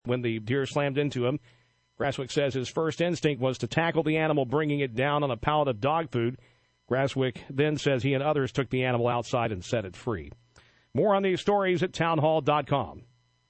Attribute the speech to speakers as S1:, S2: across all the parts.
S1: when the deer slammed into him. Grasswick says his first instinct was to tackle the animal, bringing it down on a pallet of dog food. Grasswick then says he and others took the animal outside and set it free. More on these stories at townhall.com.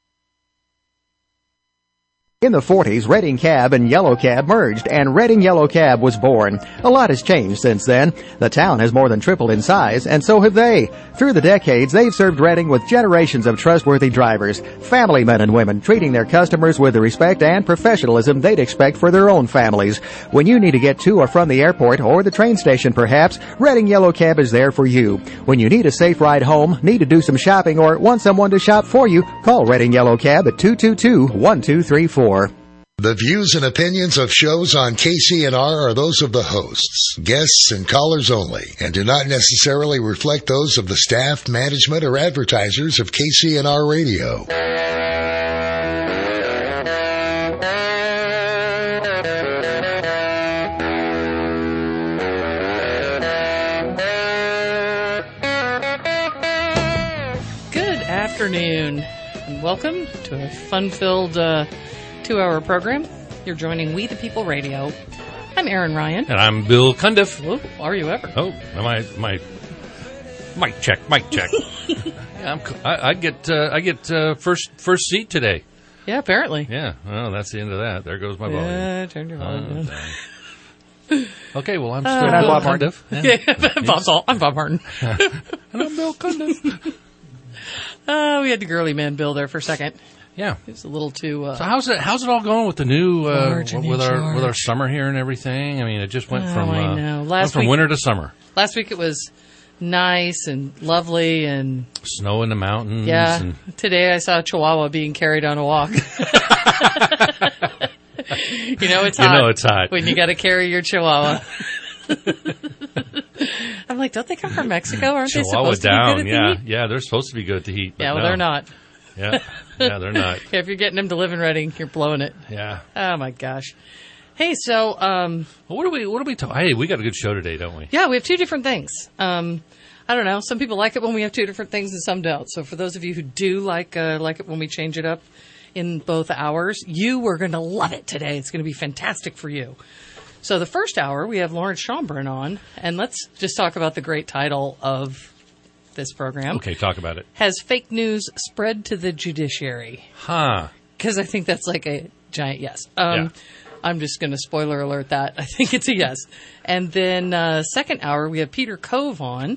S2: In the 40s, Redding Cab and Yellow Cab merged, and Redding Yellow Cab was born. A lot has changed since then. The town has more than tripled in size, and so have they. Through the decades, they've served Redding with generations of trustworthy drivers, family men and women, treating their customers with the respect and professionalism they'd expect for their own families. When you need to get to or from the airport or the train station, perhaps, Redding Yellow Cab is there for you. When you need a safe ride home, need to do some shopping, or want someone to shop for you, call Redding Yellow Cab at 222-1234.
S3: The views and opinions of shows on KCNR are those of the hosts, guests, and callers only, and do not necessarily reflect those of the staff, management, or advertisers of KCNR Radio.
S4: Good afternoon, and welcome to a fun-filled 2-hour program. You're joining We the People Radio. I'm Aaron Ryan.
S5: And I'm Bill Cundiff.
S4: Oh, are you ever?
S5: Oh, my mic check. I get first seat today.
S4: Yeah, apparently.
S5: Yeah. Well, that's the end of that. There goes my volume.
S4: Yeah, turn your volume down.
S5: Okay, well, I'm still
S2: I'm
S5: Bill
S2: Bob
S5: Cundiff.
S4: Yeah. I'm Bob Martin.
S5: And I'm Bill Cundiff.
S4: We had the girly man Bill there for a second.
S5: Yeah.
S4: It was a little too...
S5: So how's it all going with the new with
S4: our
S5: our summer here and everything? I mean, it just went from winter to summer.
S4: Last week it was nice and lovely and
S5: Snow in the mountains.
S4: Yeah.
S5: And
S4: Today I saw a chihuahua being carried on a walk. You know it's hot.
S5: You know it's hot
S4: when you got to carry your chihuahua. I'm like, don't they come from Mexico? Aren't they supposed to be good at the heat?
S5: Yeah, they're supposed to be good at the heat.
S4: Yeah, well, they're not.
S5: Yeah, they're not.
S4: If you're getting them to live in Redding, you're blowing it.
S5: Yeah.
S4: Oh my gosh. Hey, so
S5: well, what are we talking? Hey, we got a good show today, don't we?
S4: Yeah, we have two different things. I don't know. Some people like it when we have two different things, and some don't. So for those of you who do like it when we change it up in both hours, you are going to love it today. It's going to be fantastic for you. So the first hour, we have Lawrence Schomburn on, and let's just talk about the great title of this program.
S5: Okay, talk about it.
S4: Has fake news spread to the judiciary?
S5: Huh.
S4: Because I think that's like a giant yes.
S5: Yeah.
S4: I'm just going to spoiler alert that. I think it's a yes. And then second hour, we have Peter Cove on.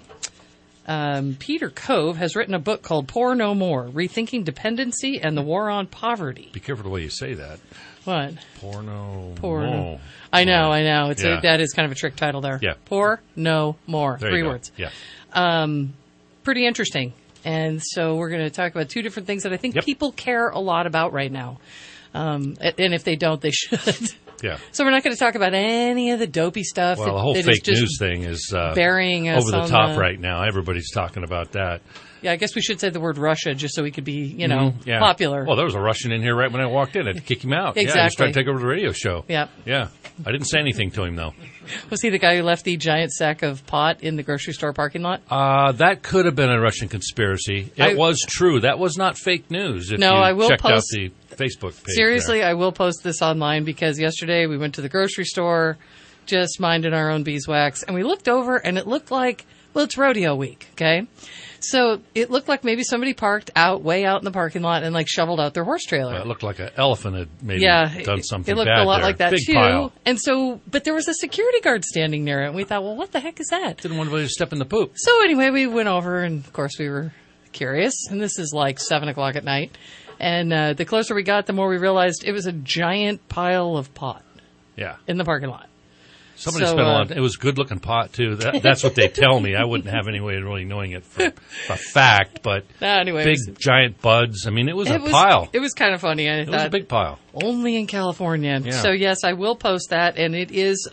S4: Peter Cove has written a book called Poor No More, Rethinking Dependency and the War on Poverty.
S5: Be careful the way you say that.
S4: What?
S5: Porno.
S4: More. I know. That is kind of a trick title there.
S5: Yeah.
S4: Poor No More.
S5: There
S4: 3
S5: you go.
S4: words.
S5: Yeah.
S4: Pretty interesting. And so we're going to talk about two different things that I think people care a lot about right now. And if they don't, they should.
S5: Yeah.
S4: So we're not going to talk about any of the dopey stuff.
S5: Well, the whole fake news thing is
S4: burying us
S5: over the top right now. Everybody's talking about that.
S4: Yeah, I guess we should say the word Russia just so we could be, popular.
S5: Well, there was a Russian in here right when I walked in. I had to kick him out.
S4: Exactly.
S5: Yeah, he's trying to take over the radio show.
S4: Yeah.
S5: Yeah. I didn't say anything to him, though.
S4: Was he the guy who left the giant sack of pot in the grocery store parking lot?
S5: That could have been a Russian conspiracy. It was true. That was not fake news.
S4: I will
S5: checked
S4: post,
S5: out the Facebook page.
S4: Seriously,
S5: there.
S4: I will post this online because yesterday we went to the grocery store, just minding our own beeswax, and we looked over and it looked like, well, it's rodeo week, okay? So it looked like maybe somebody parked way out in the parking lot and shoveled out their horse trailer.
S5: Well, it looked like an elephant had maybe done something
S4: it looked
S5: bad
S4: a lot
S5: there.
S4: like that
S5: Big
S4: too.
S5: Pile.
S4: And so, but there was a security guard standing near it, and we thought, well, what the heck is that?
S5: Didn't want anybody to step in the poop.
S4: So anyway, we went over, and of course we were curious, and this is like 7 o'clock at night. And the closer we got, the more we realized it was a giant pile of pot.
S5: Yeah.
S4: In the parking lot.
S5: Somebody spent a lot. It was good-looking pot too. That's what they tell me. I wouldn't have any way of really knowing it for a fact, but
S4: anyway,
S5: big giant buds. I mean, it was a pile.
S4: It was kind of funny. It
S5: was a big pile.
S4: Only in California.
S5: Yeah.
S4: So yes, I will post that, and it is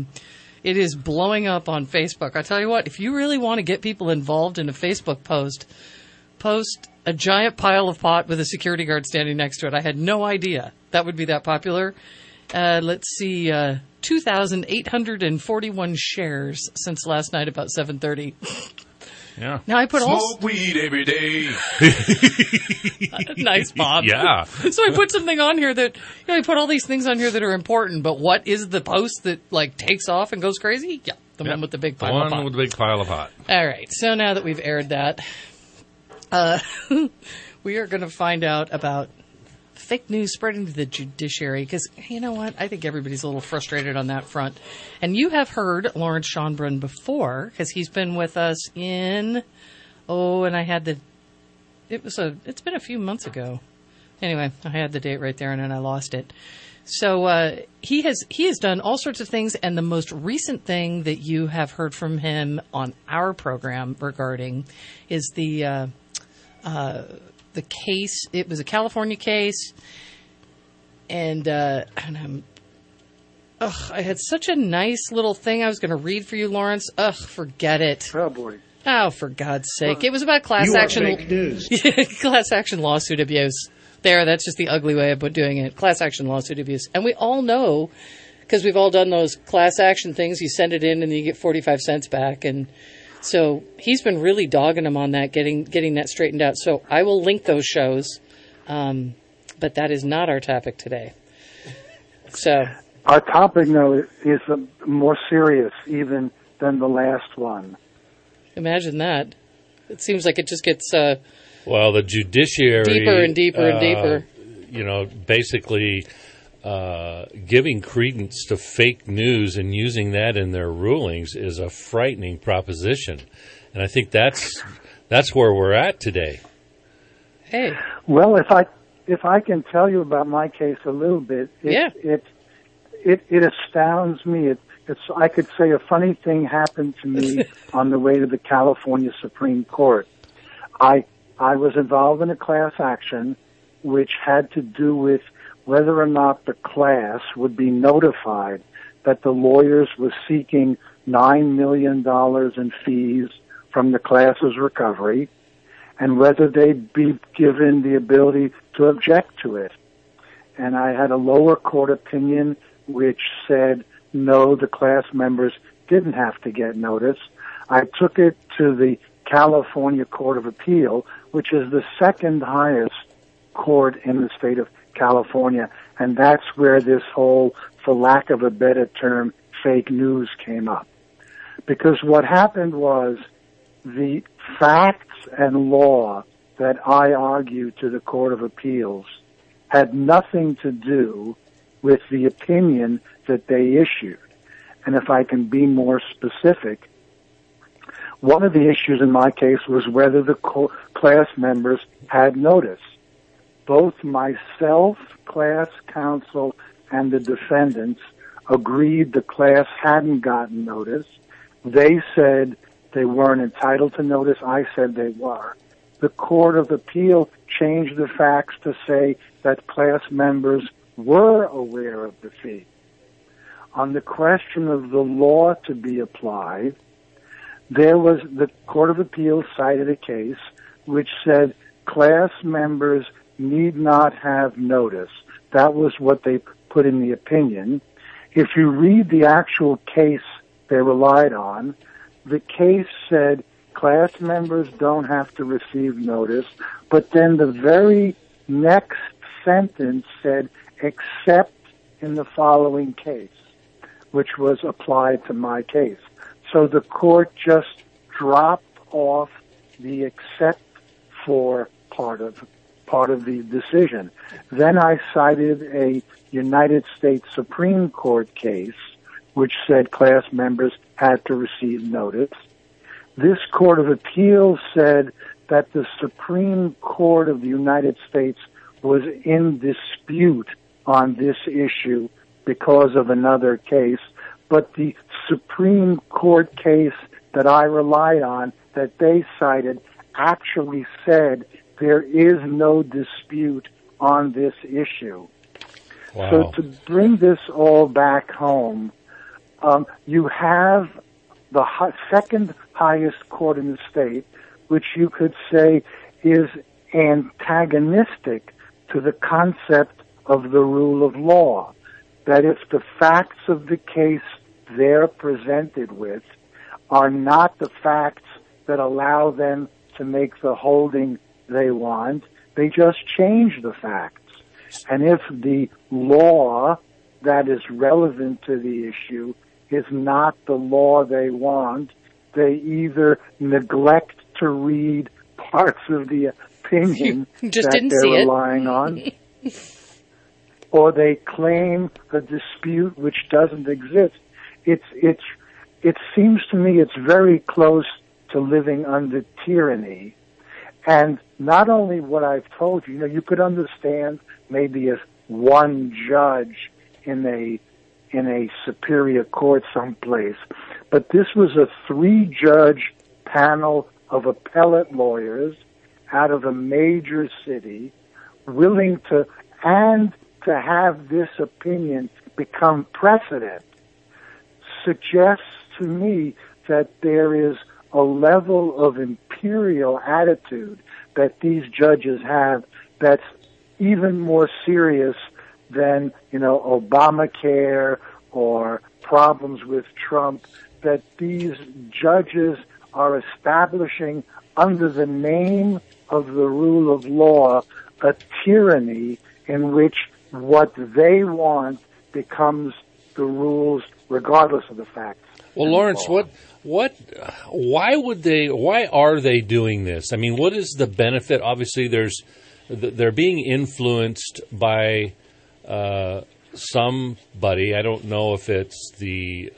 S4: blowing up on Facebook. I tell you what, if you really want to get people involved in a Facebook post a giant pile of pot with a security guard standing next to it. I had no idea that would be that popular. Let's see, 2,841 shares since last night about 7:30.
S5: Yeah.
S4: Now I put
S6: Smoke weed every day.
S4: Nice, Bob.
S5: Yeah.
S4: So I put something on here that, I put all these things on here that are important, but what is the post that, takes off and goes crazy? Yeah, the one with the big pile of
S5: The
S4: pot.
S5: one with the big pile of hot.
S4: All right, so now that we've aired that, we are going to find out about fake news spreading to the judiciary, because you know what? I think everybody's a little frustrated on that front. And you have heard Lawrence Schonbrun before, because he's been with us in, and I had it's been a few months ago. Anyway, I had the date right there and then I lost it. So he has done all sorts of things, and the most recent thing that you have heard from him on our program regarding is the case. It was a California case, and I had such a nice little thing I was going to read for you, Lawrence. Forget it.
S7: Oh boy.
S4: Oh, for God's sake! It was about class action.
S7: Fake news.
S4: Class action lawsuit abuse. That's just the ugly way of doing it. Class action lawsuit abuse. And we all know, because we've all done those class action things, you send it in and you get 45 cents back. And so he's been really dogging him on that, getting that straightened out. So I will link those shows, but that is not our topic today. So
S7: our topic, though, is more serious even than the last one.
S4: Imagine that. It seems like it just gets...
S5: Well, the judiciary...
S4: Deeper and deeper and deeper.
S5: Basically giving credence to fake news and using that in their rulings is a frightening proposition. And I think that's where we're at today.
S4: Hey.
S7: Well, if I can tell you about my case a little bit, it astounds me. I could say a funny thing happened to me on the way to the California Supreme Court. I was involved in a class action which had to do with whether or not the class would be notified that the lawyers were seeking $9 million in fees from the class's recovery, and whether they'd be given the ability to object to it. And I had a lower court opinion which said, no, the class members didn't have to get notice. I took it to the California Court of Appeal, which is the second highest court in the state of California, and that's where this whole, for lack of a better term, fake news came up. Because what happened was the facts and law that I argued to the Court of Appeals had nothing to do with the opinion that they issued. And if I can be more specific, one of the issues in my case was whether the class members had notice. Both myself, class counsel, and the defendants agreed the class hadn't gotten notice. They said they weren't entitled to notice. I said they were. The Court of Appeal changed the facts to say that class members were aware of the fee. On the question of the law to be applied, the Court of Appeals cited a case which said class members need not have notice. That was what they put in the opinion. If you read the actual case they relied on, the case said class members don't have to receive notice, but then the very next sentence said, except in the following case, which was applied to my case. So the court just dropped off the except for part of the decision. Then I cited a United States Supreme Court case which said class members had to receive notice. This Court of Appeals said that the Supreme Court of the United States was in dispute on this issue because of another case, but the Supreme Court case that I relied on, that they cited, actually said there is no dispute on this issue.
S5: Wow.
S7: So to bring this all back home, you have the second highest court in the state, which you could say is antagonistic to the concept of the rule of law. That if the facts of the case they're presented with are not the facts that allow them to make the holding they want. They just change the facts. And if the law that is relevant to the issue is not the law they want, they either neglect to read parts of the opinion that they're relying on, or they claim a dispute which doesn't exist. It seems to me it's very close to living under tyranny. And not only what I've told you, you could understand maybe if one judge in a superior court someplace, but this was a 3-judge panel of appellate lawyers out of a major city willing to have this opinion become precedent suggests to me that there is a level of imperial attitude that these judges have that's even more serious than, Obamacare or problems with Trump, that these judges are establishing under the name of the rule of law a tyranny in which what they want becomes the rules regardless of the facts.
S5: Well, Lawrence, why are they doing this? I mean, what is the benefit? Obviously, they're being influenced by somebody. I don't know if it's the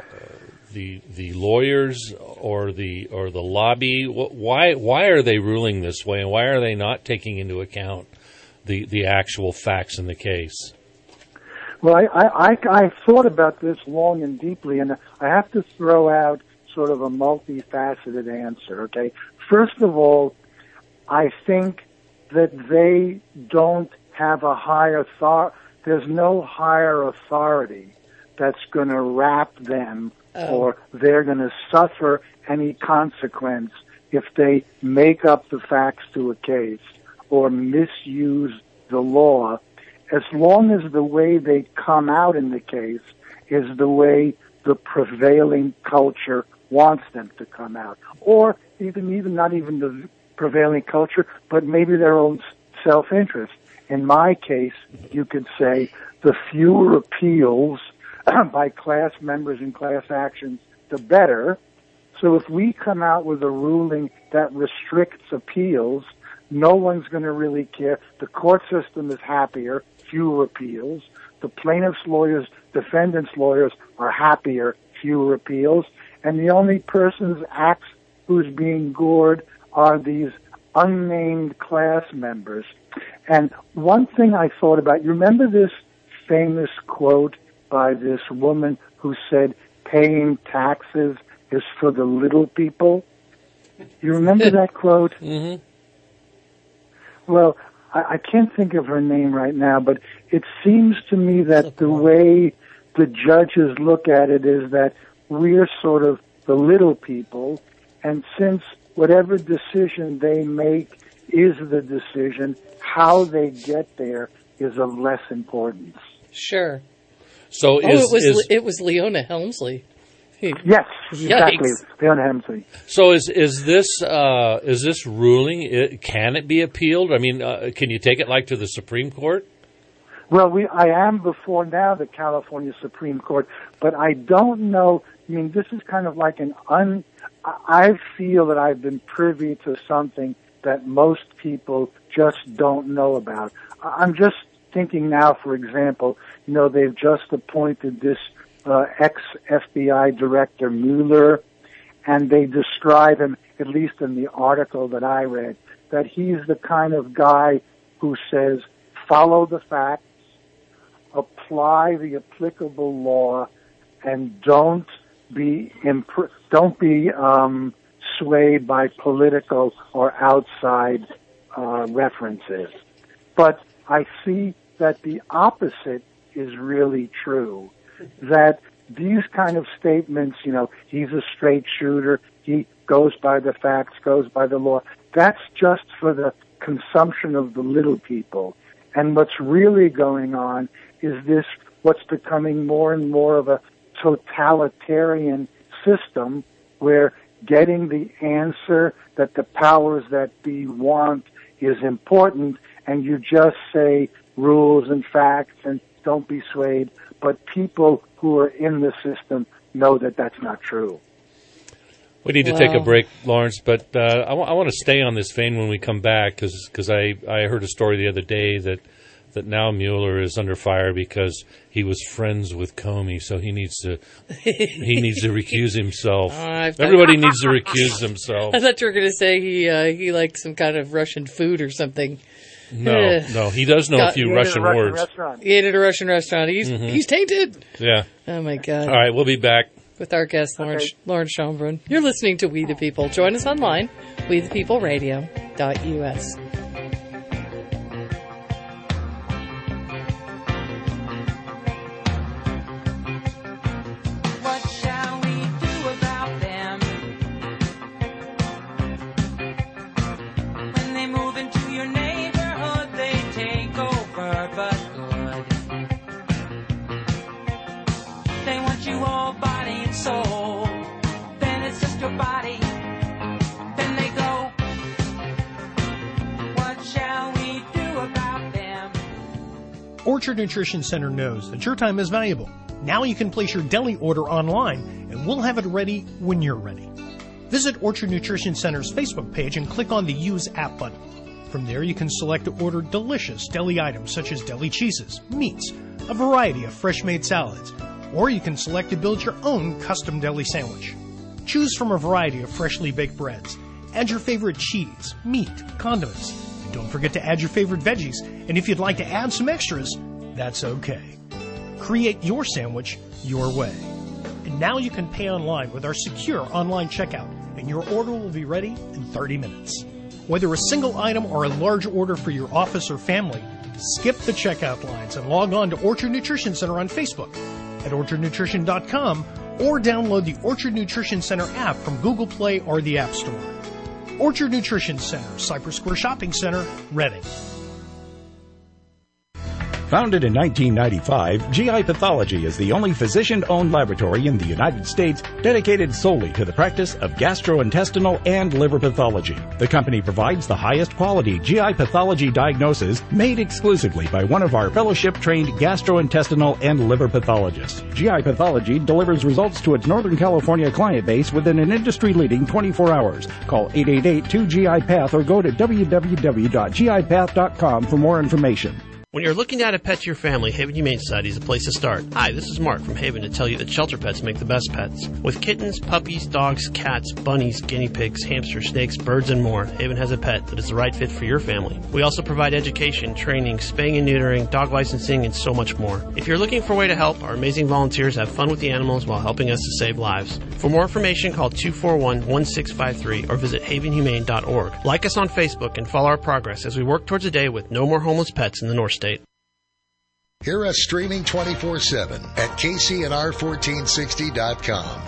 S5: lawyers or the lobby. Why are they ruling this way, and why are they not taking into account the actual facts in the case?
S7: Well, I thought about this long and deeply, and I have to throw out sort of a multifaceted answer, okay? First of all, I think that they don't have a higher authority. There's no higher authority that's going to wrap them or they're going to suffer any consequence if they make up the facts to a case or misuse the law, as long as the way they come out in the case is the way the prevailing culture wants them to come out. Or even not even the prevailing culture, but maybe their own self-interest. In my case, you could say the fewer appeals by class members and class actions, the better. So if we come out with a ruling that restricts appeals, no one's going to really care. The court system is happier, fewer appeals. The plaintiff's lawyers, defendant's lawyers are happier, fewer appeals. And the only person's axe who's being gored are these unnamed class members. And one thing I thought about, you remember this famous quote by this woman who said, paying taxes is for the little people? You remember that quote?
S5: Mm-hmm.
S7: Well, I can't think of her name right now, but it seems to me that the way the judges look at it is that we're sort of the little people, and since whatever decision they make is the decision, how they get there is of less importance.
S4: Sure.
S5: So
S4: it was Leona Helmsley.
S7: Yes, exactly. Leona Helmsley.
S5: So is this ruling? Can it be appealed? I mean, can you take it like to the Supreme Court?
S7: Well, I am before now the California Supreme Court, but I don't know. I mean, this is kind of like I feel that I've been privy to something that most people just don't know about. I'm just thinking now, for example, they've just appointed this ex-FBI director Mueller, and they describe him, at least in the article that I read, that he's the kind of guy who says, follow the facts, apply the applicable law, and don't be swayed by political or outside references. But I see that the opposite is really true, that these kind of statements, he's a straight shooter, he goes by the facts, goes by the law, that's just for the consumption of the little people. And what's really going on is what's becoming more and more of a totalitarian system where getting the answer that the powers that be want is important, and you just say rules and facts and don't be swayed. But people who are in the system know that that's not true.
S5: We need to take a break, Lawrence, but I want to stay on this vein when we come back because I heard a story the other day that now Mueller is under fire because he was friends with Comey, so he needs to recuse himself. Everybody needs to recuse themselves.
S4: I thought you were going to say he liked some kind of Russian food or something.
S5: No, he does know a few Russian words.
S4: He ate at a Russian restaurant. He's tainted.
S5: Yeah.
S4: Oh my God.
S5: All right, we'll be back
S4: with our guest, Lawrence Schonbrun. You're listening to We the People. Join us online, wethepeopleradio.us.
S8: Orchard Nutrition Center knows that your time is valuable. Now you can place your deli order online, and we'll have it ready when you're ready. Visit Orchard Nutrition Center's Facebook page and click on the Use App button. From there, you can select to order delicious deli items such as deli cheeses, meats, a variety of fresh-made salads, or you can select to build your own custom deli sandwich. Choose from a variety of freshly baked breads. Add your favorite cheese, meat, condiments. And don't forget to add your favorite veggies, and if you'd like to add some extras, that's okay. Create your sandwich your way. And now you can pay online with our secure online checkout, and your order will be ready in 30 minutes. Whether a single item or a large order for your office or family, skip the checkout lines and log on to Orchard Nutrition Center on Facebook at orchardnutrition.com or download the Orchard Nutrition Center app from Google Play or the App Store. Orchard Nutrition Center, Cypress Square Shopping Center, Reading.
S9: Founded in 1995, GI Pathology is the only physician-owned laboratory in the United States dedicated solely to the practice of gastrointestinal and liver pathology. The company provides the highest quality GI pathology diagnosis made exclusively by one of our fellowship-trained gastrointestinal and liver pathologists. GI Pathology delivers results to its Northern California client base within an industry-leading 24 hours. Call 888-2GI-PATH or go to www.gipath.com for more information.
S10: When you're looking to add a pet to your family, Haven Humane Society is the place to start. Hi, this is Mark from Haven to tell you that shelter pets make the best pets. With kittens, puppies, dogs, cats, bunnies, guinea pigs, hamsters, snakes, birds, and more, Haven has a pet that is the right fit for your family. We also provide education, training, spaying and neutering, dog licensing, and so much more. If you're looking for a way to help, our amazing volunteers have fun with the animals while helping us to save lives. For more information, call 241-1653 or visit havenhumane.org. Like us on Facebook and follow our progress as we work towards a day with no more homeless pets in the North State.
S3: Hear us streaming 24/7 at KCNR1460.com.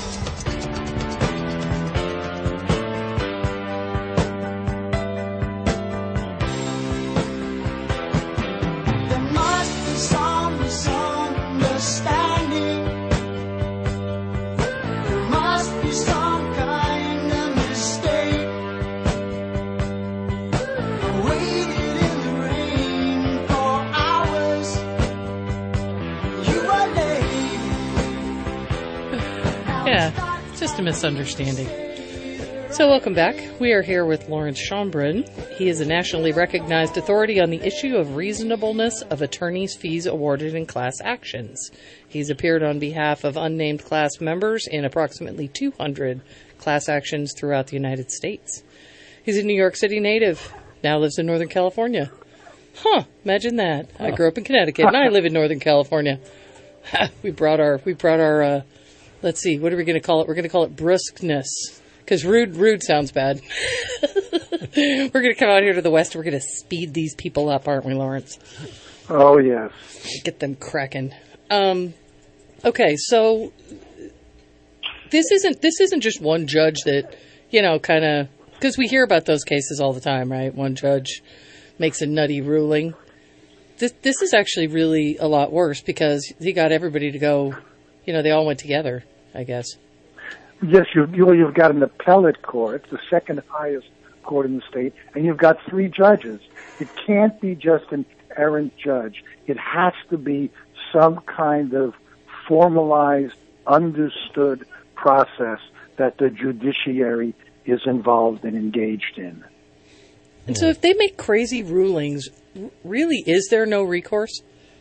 S4: Just a misunderstanding. So welcome back. We are here with Lawrence Schonbrun. He is a nationally recognized authority on the issue of reasonableness of attorneys' fees awarded in class actions. He's appeared on behalf of unnamed class members in approximately 200 class actions throughout the United States. He's a New York City native, now lives in Northern California. Imagine that. I grew up in Connecticut and I live in Northern California. We brought our let's see, what are we going to call it? We're going to call it brusqueness, because rude sounds bad. We're going to come out here to the West. We're going to speed these people up, aren't we, Lawrence?
S7: Oh, yes.
S4: Get them cracking. Okay, so this isn't just one judge that, kind of, because we hear about those cases all the time, right? One judge makes a nutty ruling. This is actually really a lot worse because he got everybody to go. They all went together, I guess.
S7: Yes, you've got an appellate court, the second highest court in the state, and you've got 3 judges. It can't be just an errant judge. It has to be some kind of formalized, understood process that the judiciary is involved and engaged in.
S4: And so if they make crazy rulings, really, is there no recourse?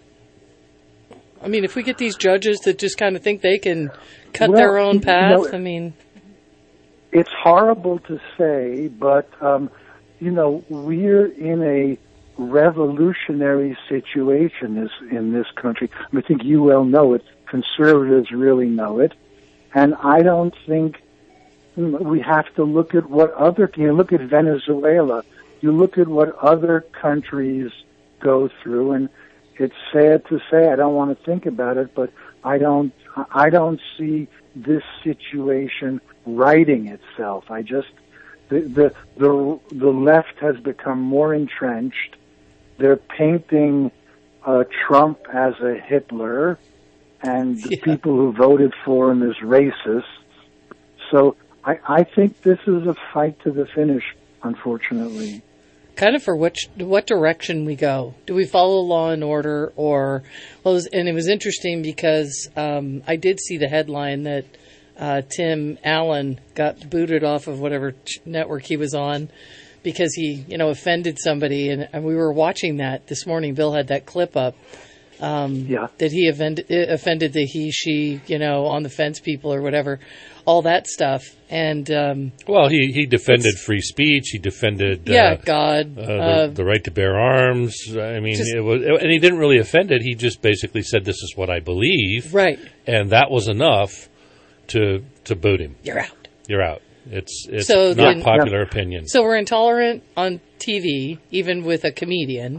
S4: I mean, if we get these judges that just kind of think they can cut their own path, I mean...
S7: It's horrible to say, but, we're in a revolutionary situation in this country. I think you well know it. Conservatives really know it. And I don't think we have to look at what look at Venezuela. You look at what other countries go through, and it's sad to say, I don't want to think about it, but I don't see this situation righting itself. The left has become more entrenched. They're painting Trump as a Hitler, and the people who voted for him as racists. So I think this is a fight to the finish, unfortunately.
S4: Kind of for what direction we go. Do we follow law and order, or and it was interesting because I did see the headline that Tim Allen got booted off of whatever network he was on because he offended somebody, and we were watching that this morning. Bill had that clip up that he offended the he, she, on the fence people or whatever, all that stuff. And
S5: he defended free speech. He defended
S4: God,
S5: the right to bear arms. I mean, and he didn't really offend it. He just basically said, "This is what I believe,"
S4: right?
S5: And that was enough to boot him.
S4: You're out.
S5: You're out. It's not popular opinion.
S4: So we're intolerant on TV, even with a comedian.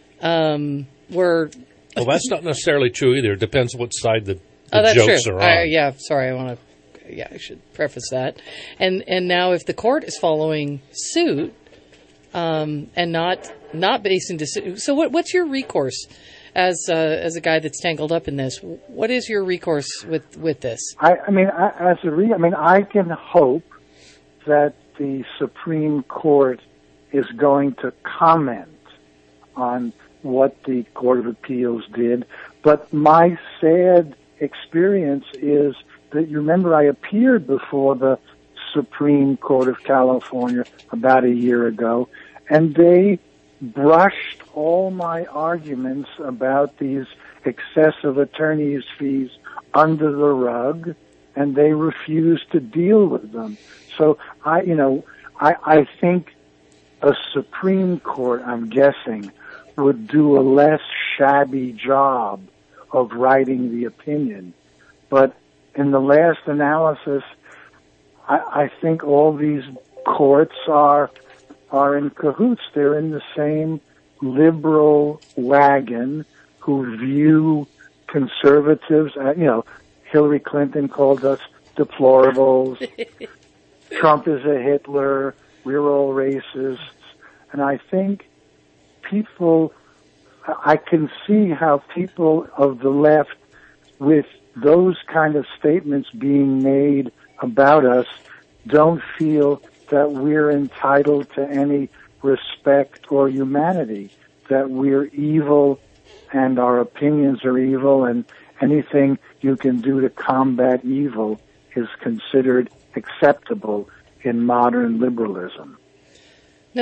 S5: Well, that's not necessarily true either. It depends what side the jokes are on.
S4: I should preface that. And now if the court is following suit and not basing decision, so what's your recourse as a guy that's tangled up in this? What is your recourse with this?
S7: I can hope that the Supreme Court is going to comment on what the Court of Appeals did, but my sad experience is that, you remember, I appeared before the Supreme Court of California about a year ago, and they brushed all my arguments about these excessive attorney's fees under the rug, and they refused to deal with them. So I think a Supreme Court, I'm guessing, would do a less shabby job of writing the opinion. But in the last analysis, I think all these courts are in cahoots. They're in the same liberal wagon who view conservatives. Hillary Clinton called us deplorables. Trump is a Hitler. We're all racists. And I think I can see how people of the left, with those kind of statements being made about us, don't feel that we're entitled to any respect or humanity, that we're evil and our opinions are evil, and anything you can do to combat evil is considered acceptable in modern liberalism.
S4: Now,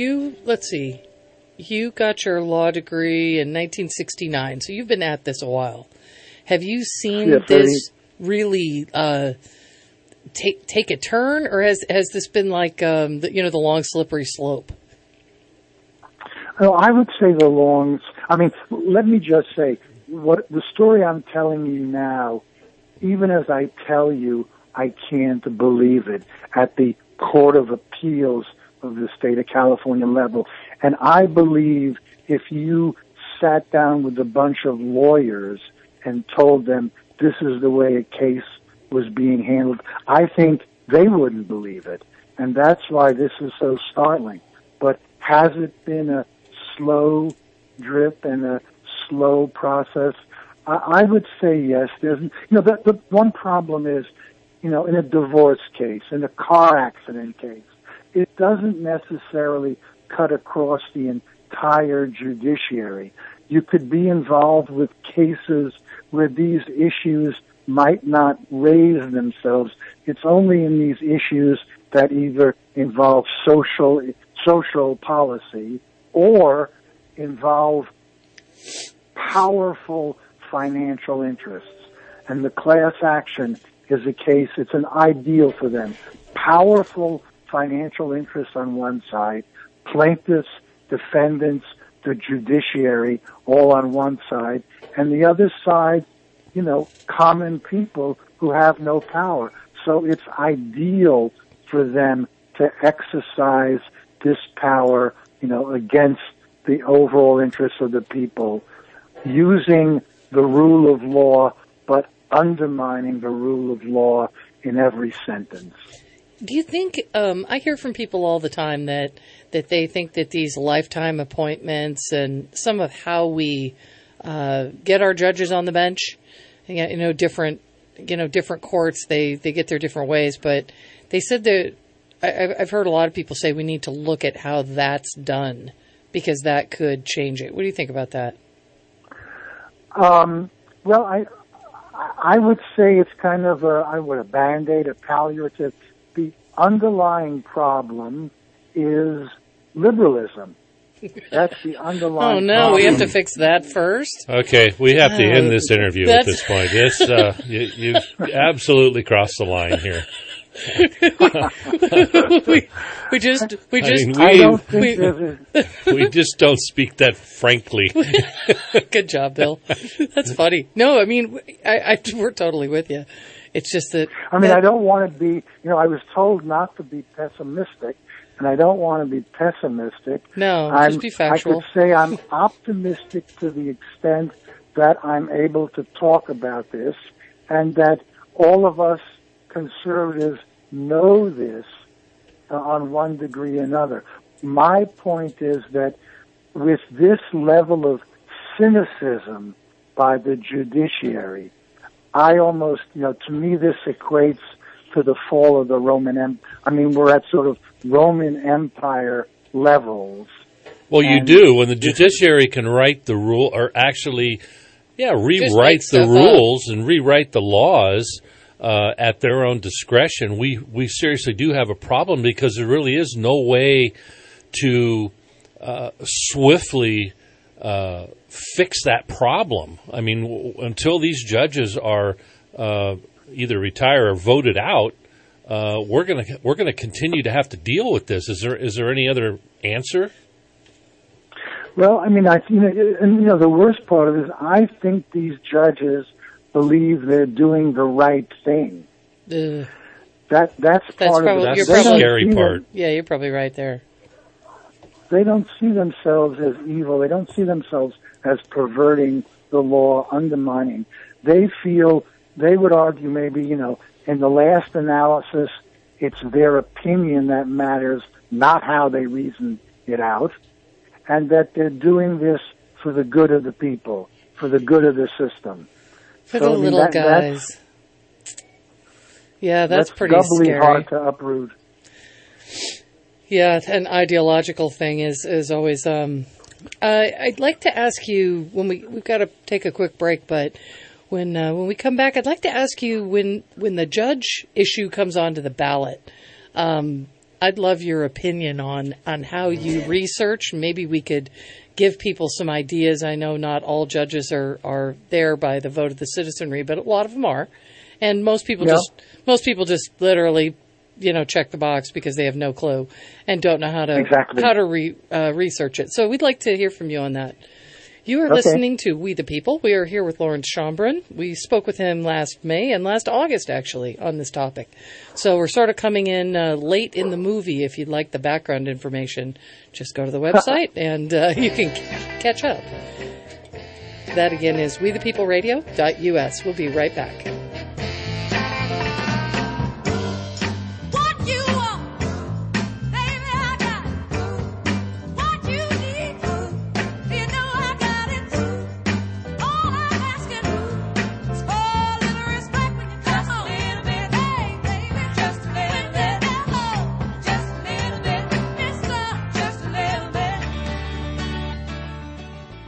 S4: you got your law degree in 1969, so you've been at this a while. Have you seen this really take a turn, or has this been like the long slippery slope?
S7: Well, I would say let me just say, what the story I'm telling you now, even as I tell you, I can't believe it, at the Court of Appeals of the state of California level. And I believe if you sat down with a bunch of lawyers and told them this is the way a case was being handled, I think they wouldn't believe it. And that's why this is so startling. But has it been a slow drip and a slow process? I would say yes. There's, the one problem is, in a divorce case, in a car accident case. It doesn't necessarily cut across the entire judiciary. You could be involved with cases where these issues might not raise themselves. It's only in these issues that either involve social policy or involve powerful financial interests. And the class action is a case, it's an ideal for them. Powerful financial interests on one side, plaintiffs, defendants, the judiciary, all on one side, and the other side, common people who have no power. So it's ideal for them to exercise this power, against the overall interests of the people, using the rule of law, but undermining the rule of law in every sentence.
S4: Do you think, I hear from people all the time that they think that these lifetime appointments and some of how we get our judges on the bench, different courts, they get their different ways, but they said that, I've heard a lot of people say we need to look at how that's done because that could change it. What do you think about that?
S7: Well, I would say it's kind of a Band-Aid, a palliative. The underlying problem is liberalism. That's the underlying problem.
S4: Oh, no, we have to fix that first?
S5: Okay, we have to end this interview at this point. You've absolutely crossed the line here.
S4: we
S5: just don't speak that frankly.
S4: Good job, Bill. That's funny. No, I mean, we're totally with you. It's just that...
S7: I don't want to be... I was told not to be pessimistic, and I don't want to be pessimistic.
S4: No, just be factual.
S7: I could say I'm optimistic to the extent that I'm able to talk about this, and that all of us conservatives know this on one degree or another. My point is that with this level of cynicism by the judiciary, I almost, to me this equates to the fall of the Roman Empire. We're at sort of Roman Empire levels.
S5: Well, you do. When the judiciary can write the rule, or actually, rewrite the rules and rewrite the laws at their own discretion, we seriously do have a problem because there really is no way to swiftly fix that problem. Until these judges are either retired or voted out, we're gonna continue to have to deal with this. Is there any other answer?
S7: Well, the worst part of it is I think these judges believe they're doing the right thing. That's part of it.
S5: That's the scary part.
S4: Yeah, you're probably right there.
S7: They don't see themselves as evil. They don't see themselves as perverting the law, undermining. They feel, they would argue maybe, in the last analysis, it's their opinion that matters, not how they reason it out, and that they're doing this for the good of the people, for the good of the system.
S4: For the little guys. That's pretty
S7: doubly
S4: scary.
S7: Hard to uproot.
S4: Yeah, an ideological thing is always. I'd like to ask you when we've got to take a quick break, but when we come back, I'd like to ask you when the judge issue comes onto the ballot. I'd love your opinion on how you research. Maybe we could give people some ideas. I know not all judges are there by the vote of the citizenry, but a lot of them are, and most people just literally, check the box because they have no clue and don't know how to research it. So we'd like to hear from you on that. You are listening to We the People. We are here with Lawrence Schomburn. We spoke with him last May and last August, actually, on this topic. So we're sort of coming in late in the movie. If you'd like the background information, just go to the website and you can catch up. That, again, is wethepeopleradio.us. We'll be right back.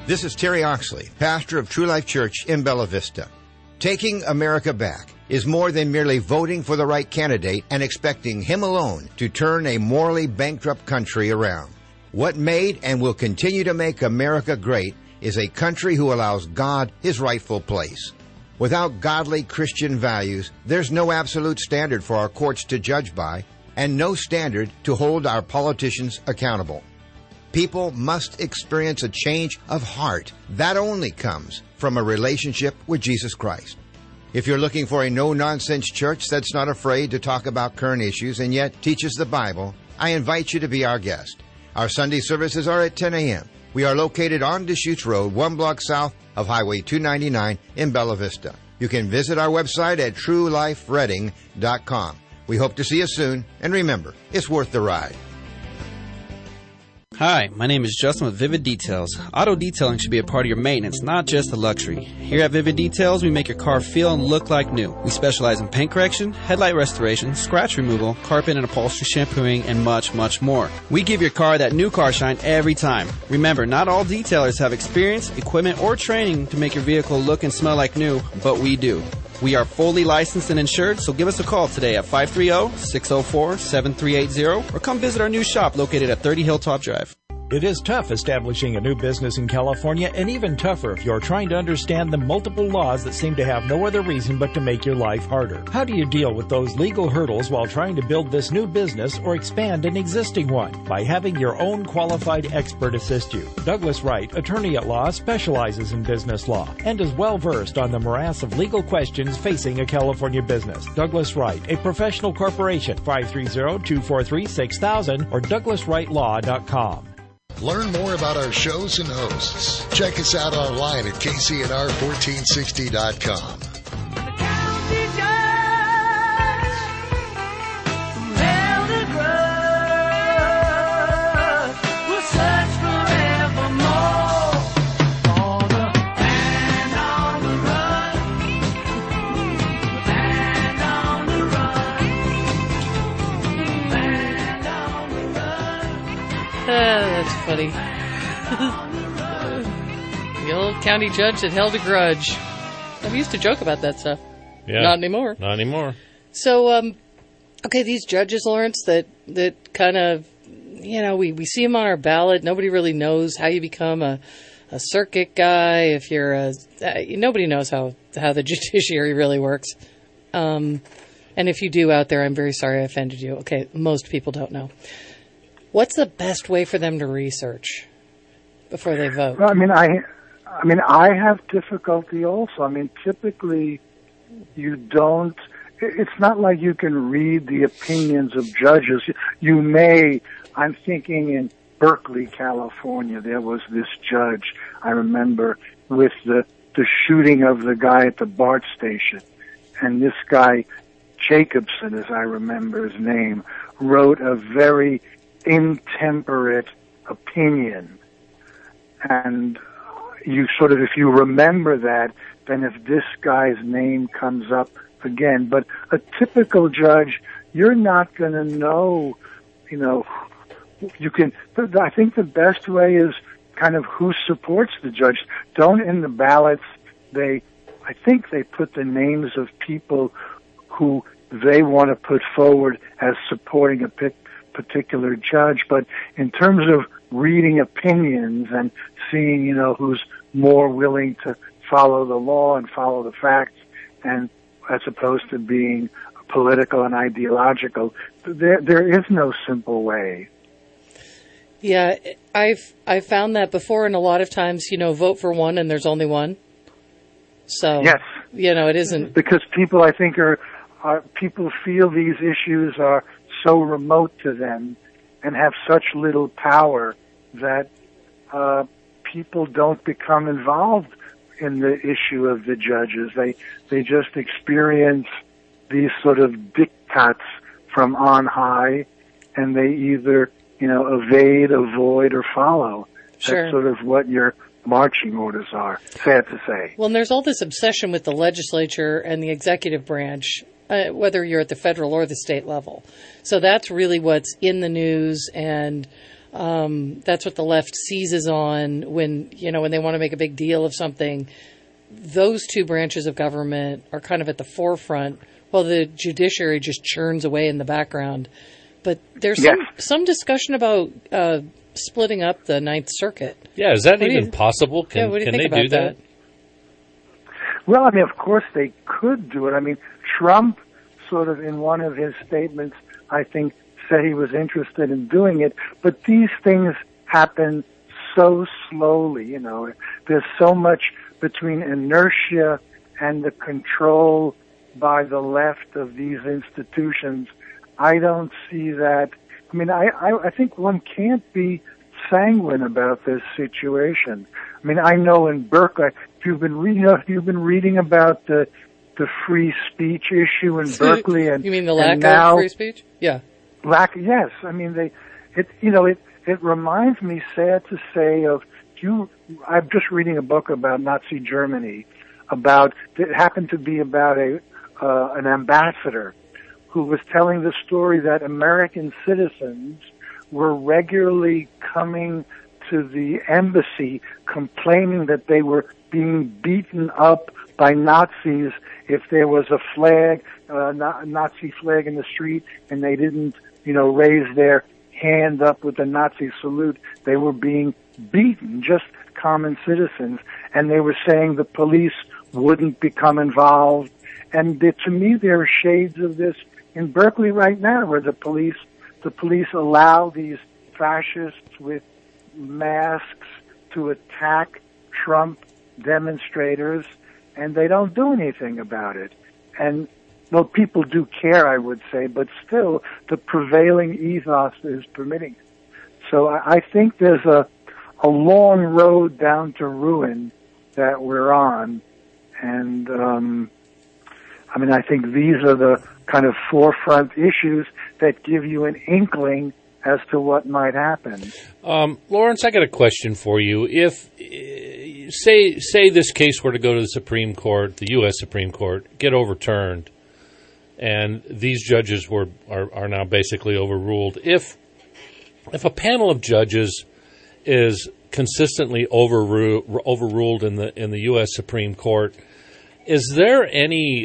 S11: This is Terry Oxley, pastor of True Life Church in Bella Vista. Taking America back is more than merely voting for the right candidate and expecting him alone to turn a morally bankrupt country around. What made and will continue to make America great is a country who allows God his rightful place. Without godly Christian values, there's no absolute standard for our courts to judge by, and no standard to hold our politicians accountable. People must experience a change of heart. That only comes from a relationship with Jesus Christ. If you're looking for a no-nonsense church that's not afraid to talk about current issues and yet teaches the Bible, I invite you to be our guest. Our Sunday services are at 10 a.m. We are located on Deschutes Road, 1 block south of Highway 299 in Bella Vista. You can visit our website at truelifereading.com. We hope to see you soon, and remember, it's worth the ride.
S12: Hi, my name is Justin with Vivid Details. Auto detailing should be a part of your maintenance, not just a luxury. Here at Vivid Details, we make your car feel and look like new. We specialize in paint correction, headlight restoration, scratch removal, carpet and upholstery shampooing, and much, much more. We give your car that new car shine every time. Remember, not all detailers have experience, equipment, or training to make your vehicle look and smell like new, but we do. We are fully licensed and insured, so give us a call today at 530-604-7380 or come visit our new shop located at 30 Hilltop Drive.
S9: It is tough establishing a new business in California, and even tougher if you're trying to understand the multiple laws that seem to have no other reason but to make your life harder. How do you deal with those legal hurdles while trying to build this new business or expand an existing one? By having your own qualified expert assist you. Douglas Wright, attorney at law, specializes in business law and is well versed on the morass of legal questions facing a California business. Douglas Wright, a professional corporation, 530-243-6000 or douglaswrightlaw.com.
S3: Learn more about our shows and hosts. Check us out online at kcnr1460.com.
S4: That's funny. The old county judge that held a grudge. I used to joke about that stuff.
S5: Yeah.
S4: Not anymore.
S5: Not anymore.
S4: So, okay, these judges, Lawrence, that kind of, we see them on our ballot. Nobody really knows how you become a circuit guy. If you're nobody knows how the judiciary really works. And if you do out there, I'm very sorry I offended you. Okay, most people don't know. What's the best way for them to research before they vote?
S7: Well, I have difficulty also. Typically, you don't. It's not like you can read the opinions of judges. You may. I'm thinking in Berkeley, California, there was this judge. I remember with the shooting of the guy at the BART station, and this guy Jacobson, as I remember his name, wrote a very intemperate opinion. And you sort of, if you remember that, then if this guy's name comes up again. But a typical judge, you're not going to know, you can, I think the best way is kind of who supports the judge. Don't in the ballots, I think they put the names of people who they want to put forward as supporting a particular judge, but in terms of reading opinions and seeing, who's more willing to follow the law and follow the facts, and as opposed to being political and ideological, there is no simple way.
S4: Yeah, I've found that before, and a lot of times, vote for one and there's only one. So
S7: yes,
S4: it isn't
S7: because people, I think, people feel these issues are so remote to them and have such little power that people don't become involved in the issue of the judges. They just experience these sort of diktats from on high, and they either evade, avoid, or follow.
S4: Sure.
S7: That's sort of what your marching orders are. Sad to say.
S4: Well, and there's all this obsession with the legislature and the executive branch, whether you're at the federal or the state level. So that's really what's in the news, and That's what the left seizes on when they want to make a big deal of something. Those two branches of government are kind of at the forefront, while the judiciary just churns away in the background. But there's some discussion about splitting up the Ninth Circuit.
S5: Yeah, is that even possible? Can
S4: what do you
S5: they
S4: think about
S5: do that?
S7: Well, I mean, of course they could do it. I mean, Trump sort of in one of his statements, I think, said he was interested in doing it, but these things happen so slowly, There's so much between inertia and the control by the left of these institutions. I don't see that. I mean, I think one can't be sanguine about this situation. I mean, I know in Berkeley, if you've been reading about the free speech issue in Berkeley, and
S4: you mean the lack of free speech? Yeah.
S7: Yes. I mean, it reminds me, sad to say, I'm just reading a book about Nazi Germany. It happened to be about an ambassador who was telling the story that American citizens were regularly coming to the embassy complaining that they were being beaten up by Nazis if there was a flag, Nazi flag in the street, and they didn't, raise their hand up with the Nazi salute. They were being beaten, just common citizens, and they were saying the police wouldn't become involved. And to me, there are shades of this in Berkeley right now, where the police allow these fascists with masks to attack Trump demonstrators, and they don't do anything about it. And well, people do care, I would say, but still, the prevailing ethos is permitting it. So I think there's a long road down to ruin that we're on, and I mean, I think these are the kind of forefront issues that give you an inkling as to what might happen.
S5: Lawrence, I got a question for you. If say this case were to go to the Supreme Court, the U.S. Supreme Court, get overturned, and these judges are now basically overruled. If a panel of judges is consistently overruled in the U.S. Supreme Court, is there any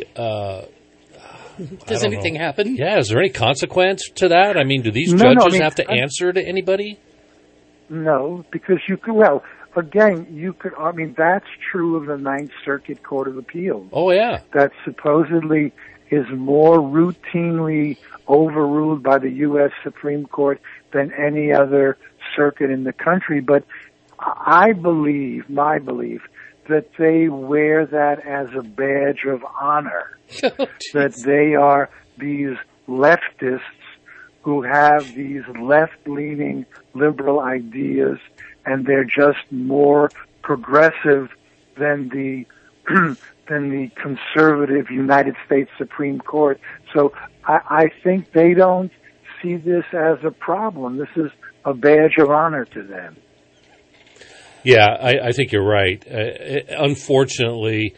S4: does anything happen?
S5: Yeah, is there any consequence to that? I mean, do these judges have to answer to anybody?
S7: No, because you could. Well, again, you could. I mean, that's true of the Ninth Circuit Court of Appeals.
S5: Oh yeah,
S7: that supposedly is more routinely overruled by the U.S. Supreme Court than any other circuit in the country. But my belief, that they wear that as a badge of honor, that they are these leftists who have these left-leaning liberal ideas, and they're just more progressive than the conservative United States Supreme Court. So I think they don't see this as a problem. This is a badge of honor to them.
S5: Yeah, I think you're right. Unfortunately,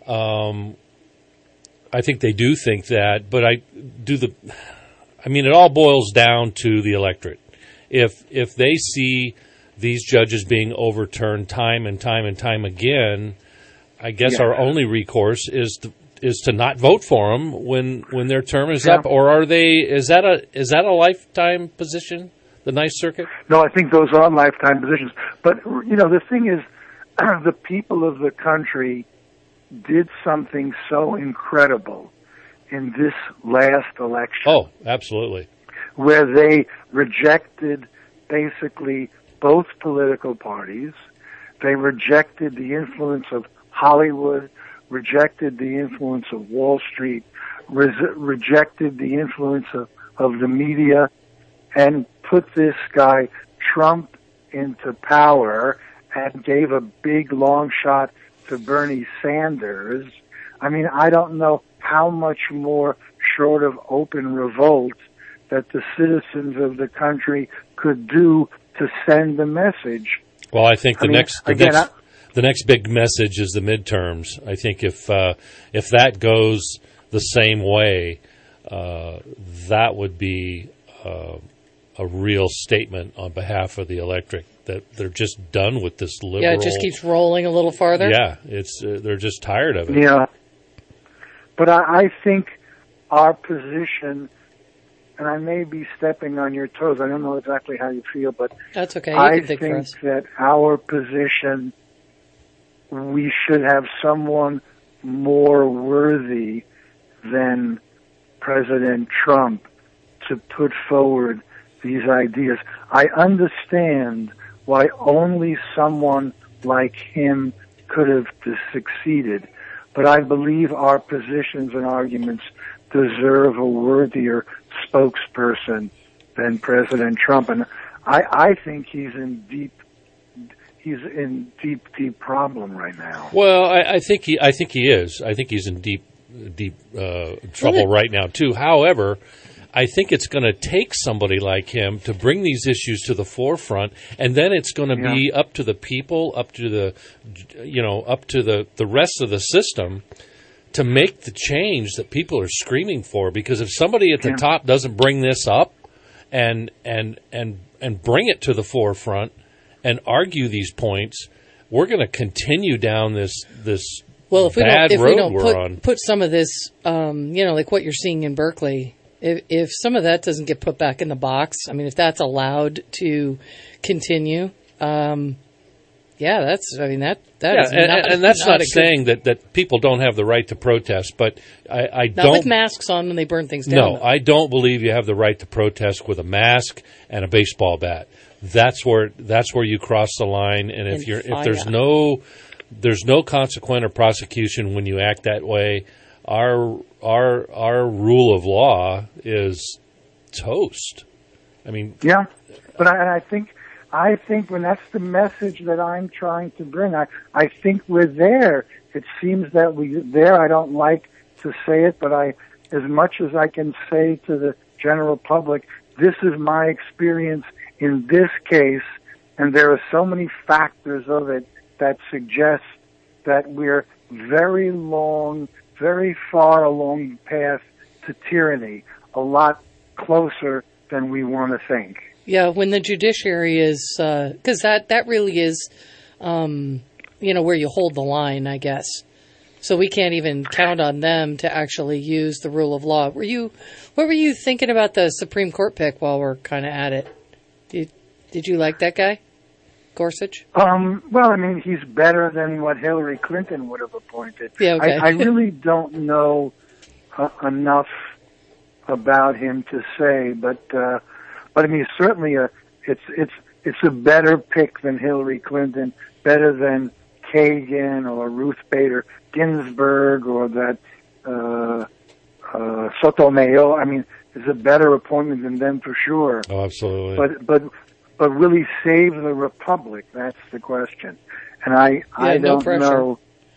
S5: I think they do think that, but I mean, it all boils down to the electorate. If they see these judges being overturned time and time and time again, I guess our only recourse is to not vote for them when their term is up. Or is that a lifetime position, the Ninth Circuit?
S7: No, I think those are lifetime positions. But the thing is, the people of the country did something so incredible in this last election.
S5: Oh, absolutely.
S7: Where they rejected basically both political parties. They rejected the influence of Hollywood, rejected the influence of Wall Street, rejected the influence of the media, and put this guy, Trump, into power, and gave a big long shot to Bernie Sanders. I mean, I don't know how much more short of open revolt that the citizens of the country could do to send the message.
S5: Well, I think the next big message is the midterms. I think if that goes the same way, that would be a real statement on behalf of the electorate that they're just done with this liberal.
S4: Yeah, it just keeps rolling a little farther.
S5: Yeah, it's they're just tired of it.
S7: Yeah, but I think our position, and I may be stepping on your toes. I don't know exactly how you feel, but
S4: that's okay.
S7: I think that our position, we should have someone more worthy than President Trump to put forward these ideas. I understand why only someone like him could have succeeded, but I believe our positions and arguments deserve a worthier spokesperson than President Trump, and I think he's in deep problem right now.
S5: Well, I think he is. I think he's in deep trouble right now too. However, I think it's going to take somebody like him to bring these issues to the forefront, and then it's going to be up to the people, up to the rest of the system to make the change that people are screaming for. Because if somebody at the top doesn't bring this up and bring it to the forefront and argue these points, we're going to continue down this
S4: well, if
S5: bad
S4: we
S5: road
S4: don't
S5: we're on.
S4: Put some of this, like what you're seeing in Berkeley. If some of that doesn't get put back in the box, I mean, if that's allowed to continue, that's not
S5: saying that people don't have the right to protest, but I
S4: not
S5: don't
S4: with masks on when they burn things down.
S5: No, I don't believe you have the right to protest with a mask and a baseball bat. That's where you cross the line, and if there's no consequent or prosecution when you act that way, our rule of law is toast. I mean,
S7: yeah, but I think when that's the message that I'm trying to bring, I think we're there. It seems that we're there. I don't like to say it, but as much as I can say to the general public, this is my experience in this case, and there are so many factors of it that suggest that we're very far along the path to tyranny, a lot closer than we want to think.
S4: Yeah, when the judiciary is, because that really is, where you hold the line, I guess. So we can't even count on them to actually use the rule of law. What were you thinking about the Supreme Court pick while we're kind of at it? Did you like that guy, Gorsuch?
S7: Well, I mean, he's better than what Hillary Clinton would have appointed.
S4: Yeah, okay.
S7: I really don't know enough about him to say, but I mean, certainly it's a better pick than Hillary Clinton, better than Kagan or Ruth Bader Ginsburg or that Sotomayor. I mean, it's a better appointment than them for sure.
S5: Oh, absolutely.
S7: But will he save the republic? That's the question. And I don't know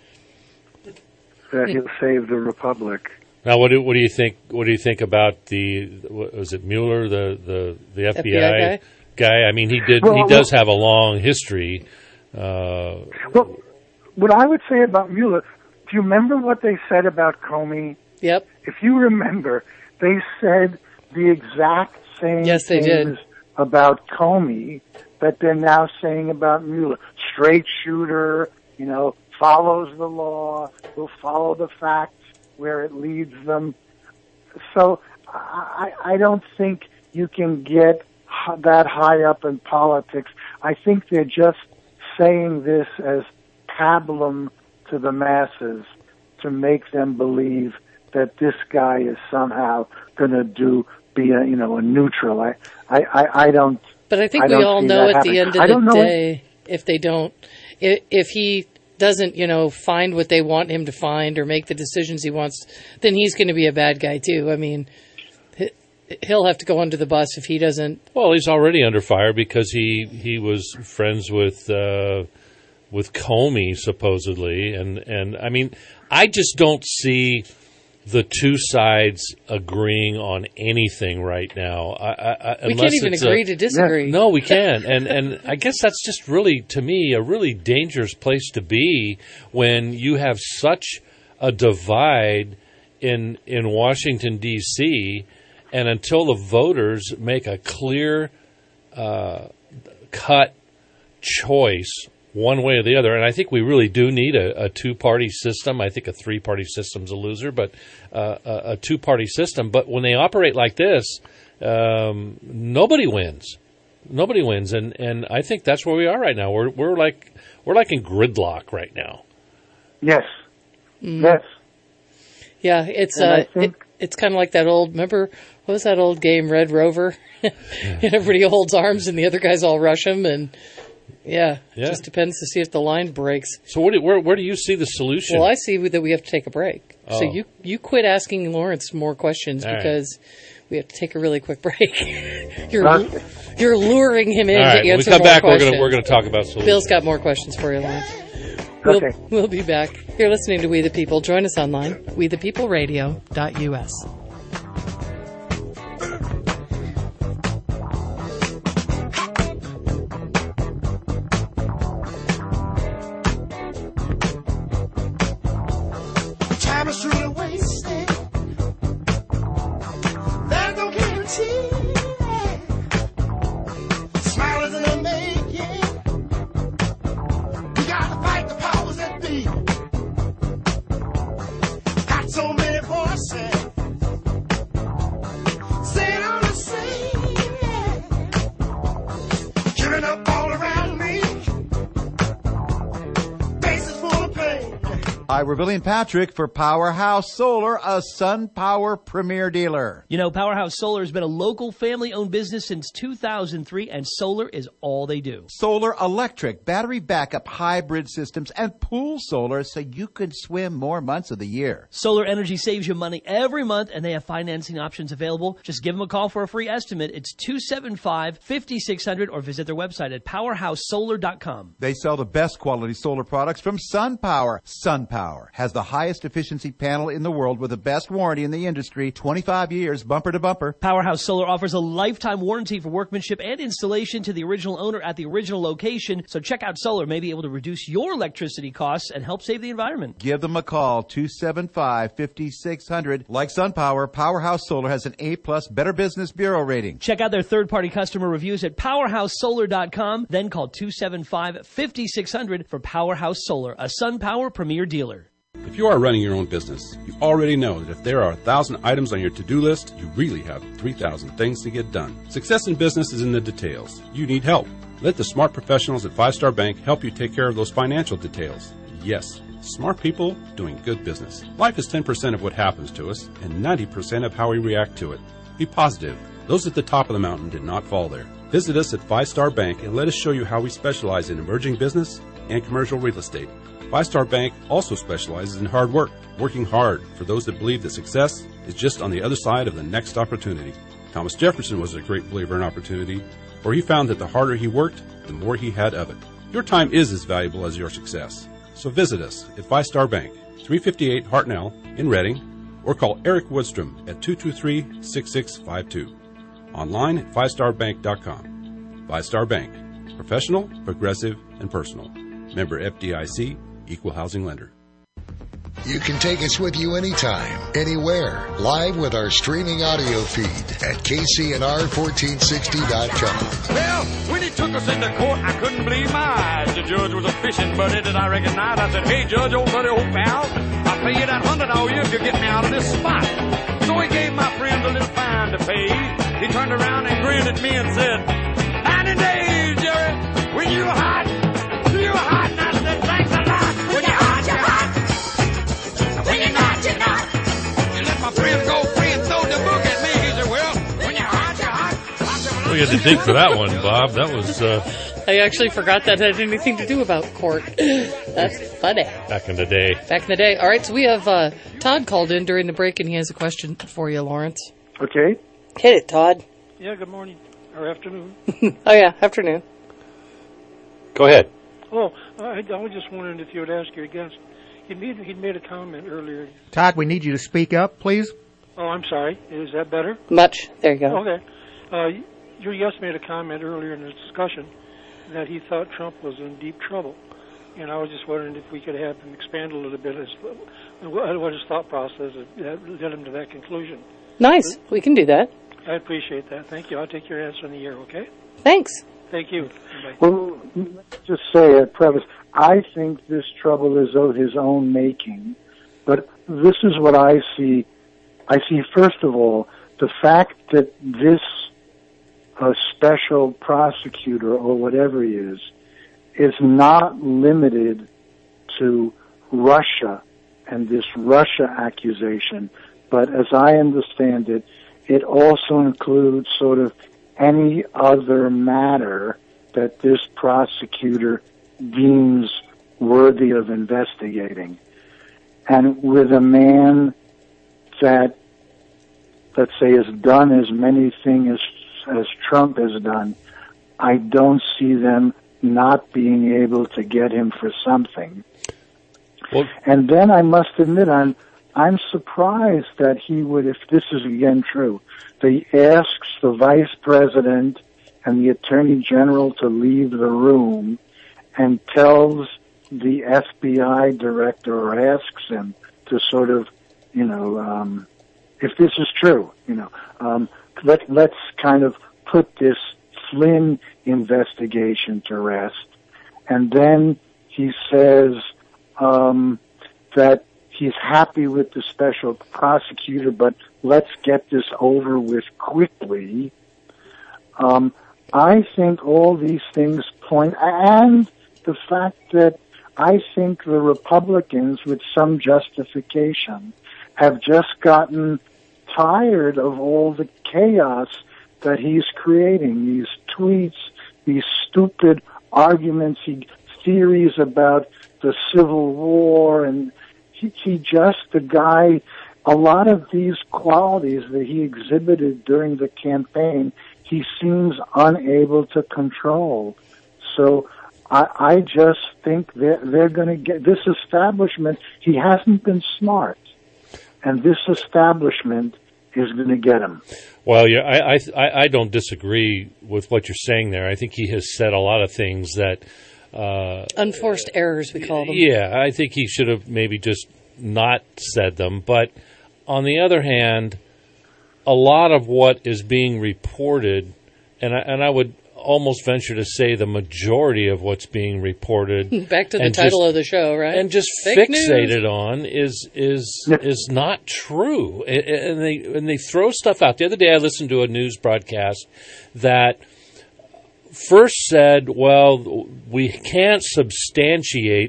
S7: that he'll save the republic.
S5: Now, what do you think? What do you think about was it Mueller, the FBI guy? I mean, he does have a long history.
S7: Well, what I would say about Mueller, do you remember what they said about Comey?
S4: Yep.
S7: If you remember, they said the exact same
S4: they did.
S7: About Comey that they're now saying about Mueller. Straight shooter, follows the law, will follow the facts where it leads them. So I don't think you can get that high up in politics. I think they're just saying this as pablum to the masses to make them believe that this guy is somehow going to be a neutral. I don't.
S4: But I think we all know at the end of the day, if he doesn't, find what they want him to find or make the decisions he wants, then he's going to be a bad guy too. I mean, he'll have to go under the bus if he doesn't.
S5: Well, he's already under fire because he was friends with Comey supposedly, and I mean, I just don't see the two sides agreeing on anything right now.
S4: We can't even agree to disagree.
S5: No, we can't. And I guess that's just really, to me, a really dangerous place to be when you have such a divide in Washington, D.C., And until the voters make a clear cut choice one way or the other, and I think we really do need a two-party system. I think a three-party system's a loser, but a two-party system. But when they operate like this, nobody wins. Nobody wins, and I think that's where we are right now. We're like in gridlock right now.
S7: Yes. Yes.
S4: Yeah, it's it's kind of like that old. Remember, what was that old game, Red Rover? And everybody holds arms, and the other guys all rush them, and it just depends to see if the line breaks.
S5: So where do you see the solution?
S4: Well, I see that we have to take a break.
S5: Oh.
S4: So you quit asking Lawrence more questions because we have to take a really quick break. You're luring him in to answer more questions.
S5: When we come back, we're going to talk about solutions.
S4: Bill's got more questions for you, Lawrence. We'll be back. You're listening to We the People. Join us online, wethepeopleradio.us.
S13: Time is truly wasted. There's no guarantee. Smile isn't a making. We gotta fight the powers that be. Got so many voices saying all the same. Killing up all around me. Faces full of pain.
S14: Hi, we're Billy and Patrick for Powerhouse Solar, a SunPower premier dealer.
S15: You know, Powerhouse Solar has been a local family-owned business since 2003, and solar is all they do.
S14: Solar electric, battery backup, hybrid systems, and pool solar so you can swim more months of the year.
S15: Solar energy saves you money every month, and they have financing options available. Just give them a call for a free estimate. It's 275-5600, or visit their website at powerhousesolar.com.
S14: They sell the best quality solar products from SunPower. SunPower has the highest efficiency panel in the world with the best warranty in the industry, 25 years, bumper to bumper.
S15: Powerhouse Solar offers a lifetime warranty for workmanship and installation to the original owner at the original location. So check out solar, may be able to reduce your electricity costs and help save the environment.
S14: Give them a call, 275-5600. Like SunPower, Powerhouse Solar has an A-plus Better Business Bureau rating.
S15: Check out their third-party customer reviews at powerhousesolar.com. Then call 275-5600 for Powerhouse Solar, a SunPower premier dealer.
S16: If you are running your own business, you already know that if there are 1,000 items on your to-do list, you really have 3,000 things to get done. Success in business is in the details. You need help. Let the smart professionals at 5 Star Bank help you take care of those financial details. Yes, smart people doing good business. Life is 10% of what happens to us and 90% of how we react to it. Be positive. Those at the top of the mountain did not fall there. Visit us at 5 Star Bank and let us show you how we specialize in emerging business and commercial real estate. 5 Star Bank also specializes in hard work, working hard for those that believe that success is just on the other side of the next opportunity. Thomas Jefferson was a great believer in opportunity, for he found that the harder he worked, the more he had of it. Your time is as valuable as your success. So visit us at 5 Star Bank, 358 Hartnell in Reading, or call Eric Woodstrom at 223-6652. Online at 5starbank.com. 5 Star Bank. Professional, progressive, and personal. Member FDIC, Equal Housing Lender.
S3: You can take us with you anytime, anywhere, live with our streaming audio feed at KCNR1460.com.
S6: Well, when he took us into court, I couldn't believe my eyes. The judge was a fishing buddy that I recognized. I said, hey, Judge, old buddy, old pal, I'll pay you that $100 I owe you if you get me out of this spot. So he gave my friend a little fine to pay. He turned around and grinned at me and said, 90 days, Jerry, when you were hot, you were hot. And I said, thanks a lot. When you're hot, you're hot. When you're not, you're not. You let my friend go free and throw the book at me. He said, well, when you're hot, you're hot.
S5: We had to dig for that one, Bob. That was...
S4: I actually forgot that had anything to do about court. That's funny.
S5: Back in the day.
S4: Back in the day. All right, so we have Todd called in during the break, and he has a question for you, Lawrence.
S7: Okay.
S4: Hit it, Todd.
S17: Yeah, good morning. Or afternoon.
S4: Oh, yeah, afternoon.
S5: Go ahead.
S17: Oh, I was just wondering if you would ask your guest. He'd made a comment earlier.
S2: Todd, we need you to speak up, please.
S17: Oh, I'm sorry. Is that better?
S4: Much. There you go.
S17: Okay. Your guest made a comment earlier in the discussion that he thought Trump was in deep trouble. And I was just wondering if we could have him expand a little bit as what his thought process led him to that conclusion.
S4: Nice. We can do that.
S17: I appreciate that. Thank you. I'll take your answer in the year, okay?
S4: Thanks.
S17: Thank you. Bye.
S7: Well, let's just say at preface, I think this trouble is of his own making. But this is what I see. I see, first of all, the fact that this special prosecutor, or whatever he is not limited to Russia and this Russia accusation, but as I understand it, it also includes sort of any other matter that this prosecutor deems worthy of investigating. And with a man that, let's say, has done as many things as Trump has done, I don't see them not being able to get him for something. Well, and then I must admit, I'm surprised that he would, if this is again true, that he asks the vice president and the attorney general to leave the room and tells the FBI director, or asks him to sort of, if this is true, let's kind of put this Flynn investigation to rest. And then he says that he's happy with the special prosecutor, but let's get this over with quickly. I think all these things point, and the fact that I think the Republicans, with some justification, have just gotten tired of all the chaos that he's creating, these tweets, these stupid arguments, theories about the Civil War, and he just, the guy, a lot of these qualities that he exhibited during the campaign, he seems unable to control. So I just think they're going to get this establishment. He hasn't been smart, and this establishment is going to get him.
S5: Well, yeah, I don't disagree with what you're saying there. I think he has said a lot of things that
S4: unforced errors, we call them.
S5: Yeah, I think he should have maybe just not said them. But on the other hand, a lot of what is being reported, and I would almost venture to say the majority of what's being reported,
S4: back to the title of the show, right?
S5: And just
S4: Fake
S5: fixated
S4: news.
S5: On is not true, and they throw stuff out. The other day, I listened to a news broadcast that first said, "Well, we can't substantiate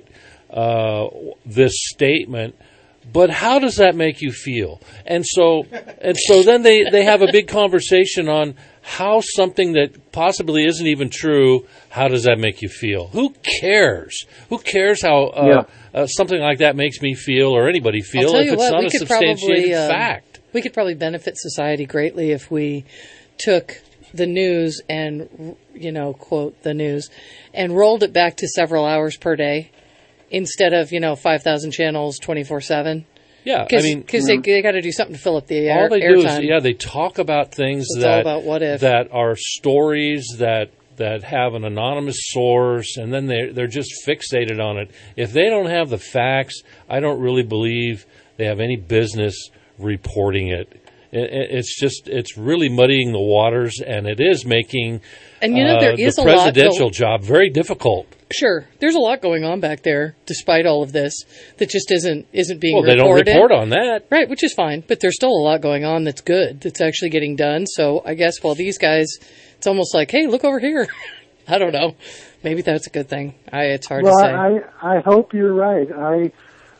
S5: this statement." But how does that make you feel? And so then they have a big conversation on how something that possibly isn't even true, how does that make you feel? Who cares? Who cares how something like that makes me feel or anybody feel if it's not a substantiated fact?
S4: We could probably benefit society greatly if we took the news and, quote the news, and rolled it back to several hours per day. Instead of 5,000 channels 24/7.
S5: Yeah,
S4: because they got to do something to fill up the
S5: all they
S4: air
S5: do
S4: time.
S5: is they talk about things
S4: so that about what if.
S5: That are stories that have an anonymous source, and then they're just fixated on it. If they don't have the facts, I don't really believe they have any business reporting it. It's really muddying the waters, and it is making
S4: there is
S5: the presidential job very difficult.
S4: Sure, there's a lot going on back there, despite all of this, that just isn't being reported.
S5: Well, they don't report on that.
S4: Right, which is fine, but there's still a lot going on that's good, that's actually getting done. So I guess while these guys, it's almost like, hey, look over here. I don't know. Maybe that's a good thing. It's hard to say.
S7: I hope you're right. I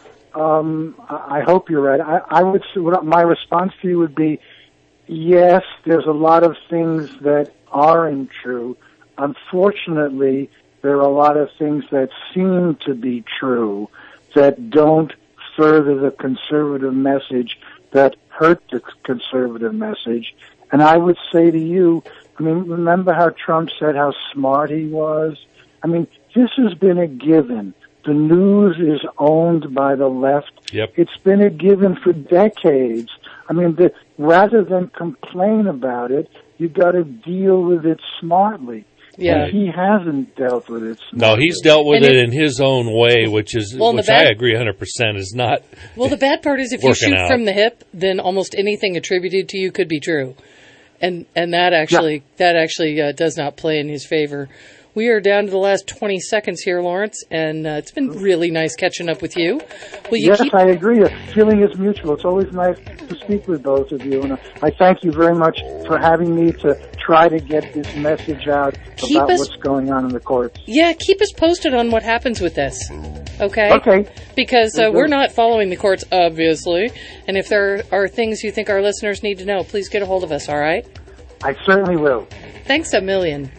S7: hope you're right. I would say, my response to you would be, yes, there's a lot of things that aren't true. Unfortunately, there are a lot of things that seem to be true that don't further the conservative message, that hurt the conservative message. And I would say to you, remember how Trump said how smart he was? This has been a given. The news is owned by the left.
S5: Yep.
S7: It's been a given for decades. Rather than complain about it, you've got to deal with it smartly.
S4: Yeah.
S7: He hasn't dealt with it.
S5: No, he's dealt with it in his own way, which I agree 100% is not.
S4: Well, the bad part is if you shoot
S5: out.
S4: from the hip, then almost anything attributed to you could be true, and that actually does not play in his favor. We are down to the last 20 seconds here, Lawrence, and it's been really nice catching up with you.
S7: Yes, I agree. The feeling is mutual. It's always nice to speak with both of you, and I thank you very much for having me to try to get this message out about what's going on in the courts.
S4: Yeah, keep us posted on what happens with this. Okay?
S7: Okay.
S4: Because we're not following the courts, obviously, and if there are things you think our listeners need to know, please get a hold of us, all right?
S7: I certainly will.
S4: Thanks a million.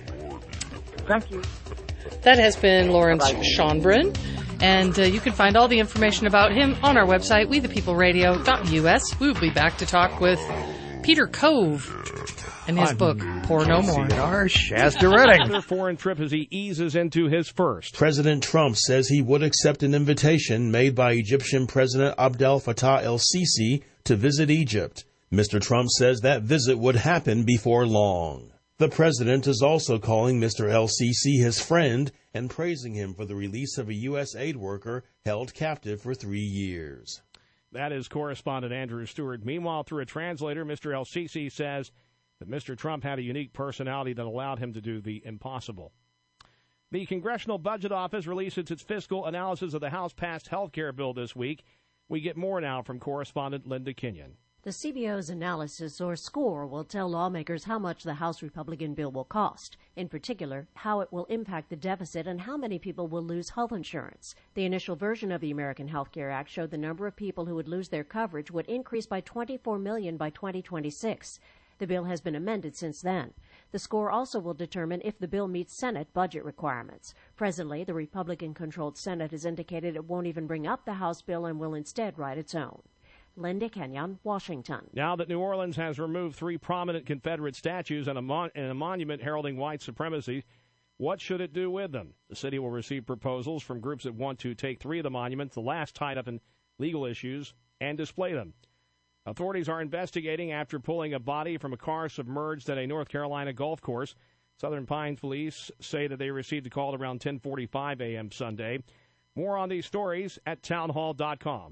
S7: Thank you.
S4: That has been Lawrence Schonbrun, and you can find all the information about him on our website, wethepeopleradio.us. We will be back to talk with Peter Cove and his book, Pour No More.
S2: Shasta Redding.
S1: Another foreign trip as he eases into his first.
S18: President Trump says he would accept an invitation made by Egyptian President Abdel Fattah el-Sisi to visit Egypt. Mr. Trump says that visit would happen before long. The president is also calling Mr. el-Sisi his friend and praising him for the release of a U.S. aid worker held captive for 3 years.
S1: That is correspondent Andrew Stewart. Meanwhile, through a translator, Mr. el-Sisi says that Mr. Trump had a unique personality that allowed him to do the impossible. The Congressional Budget Office releases its fiscal analysis of the House-passed health care bill this week. We get more now from correspondent Linda Kenyon.
S19: The CBO's analysis, or score, will tell lawmakers how much the House Republican bill will cost. In particular, how it will impact the deficit and how many people will lose health insurance. The initial version of the American Health Care Act showed the number of people who would lose their coverage would increase by 24 million by 2026. The bill has been amended since then. The score also will determine if the bill meets Senate budget requirements. Presently, the Republican-controlled Senate has indicated it won't even bring up the House bill and will instead write its own. Linda Kenyon, Washington.
S1: Now that New Orleans has removed 3 prominent Confederate statues and a monument heralding white supremacy, what should it do with them? The city will receive proposals from groups that want to take 3 of the monuments, the last tied up in legal issues, and display them. Authorities are investigating after pulling a body from a car submerged at a North Carolina golf course. Southern Pines police say that they received a call at around 10:45 a.m. Sunday. More on these stories at townhall.com.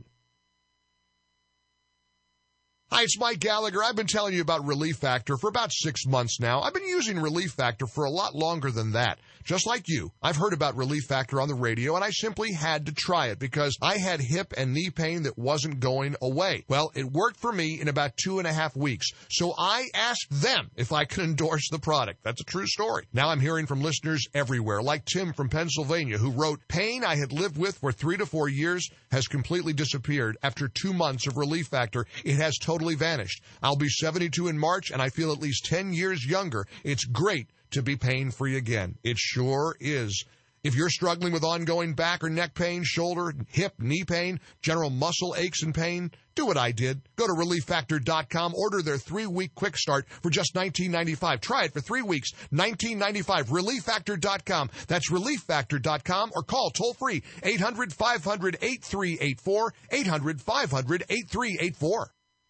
S20: Hi, it's Mike Gallagher. I've been telling you about Relief Factor for about 6 months now. I've been using Relief Factor for a lot longer than that. Just like you, I've heard about Relief Factor on the radio, and I simply had to try it because I had hip and knee pain that wasn't going away. Well, it worked for me in about 2.5 weeks, so I asked them if I could endorse the product. That's a true story. Now I'm hearing from listeners everywhere, like Tim from Pennsylvania, who wrote, "Pain I had lived with for 3 to 4 years has completely disappeared. After 2 months of Relief Factor, it has totally vanished. I'll be 72 in March, and I feel at least 10 years younger. It's great to be pain-free again." It sure is. If you're struggling with ongoing back or neck pain, shoulder, hip, knee pain, general muscle aches and pain, do what I did. Go to ReliefFactor.com, order their 3-week quick start for just $19.95. Try it for 3 weeks, $19.95. ReliefFactor.com. That's ReliefFactor.com, or call toll-free 800-500-8384, 800-500-8384.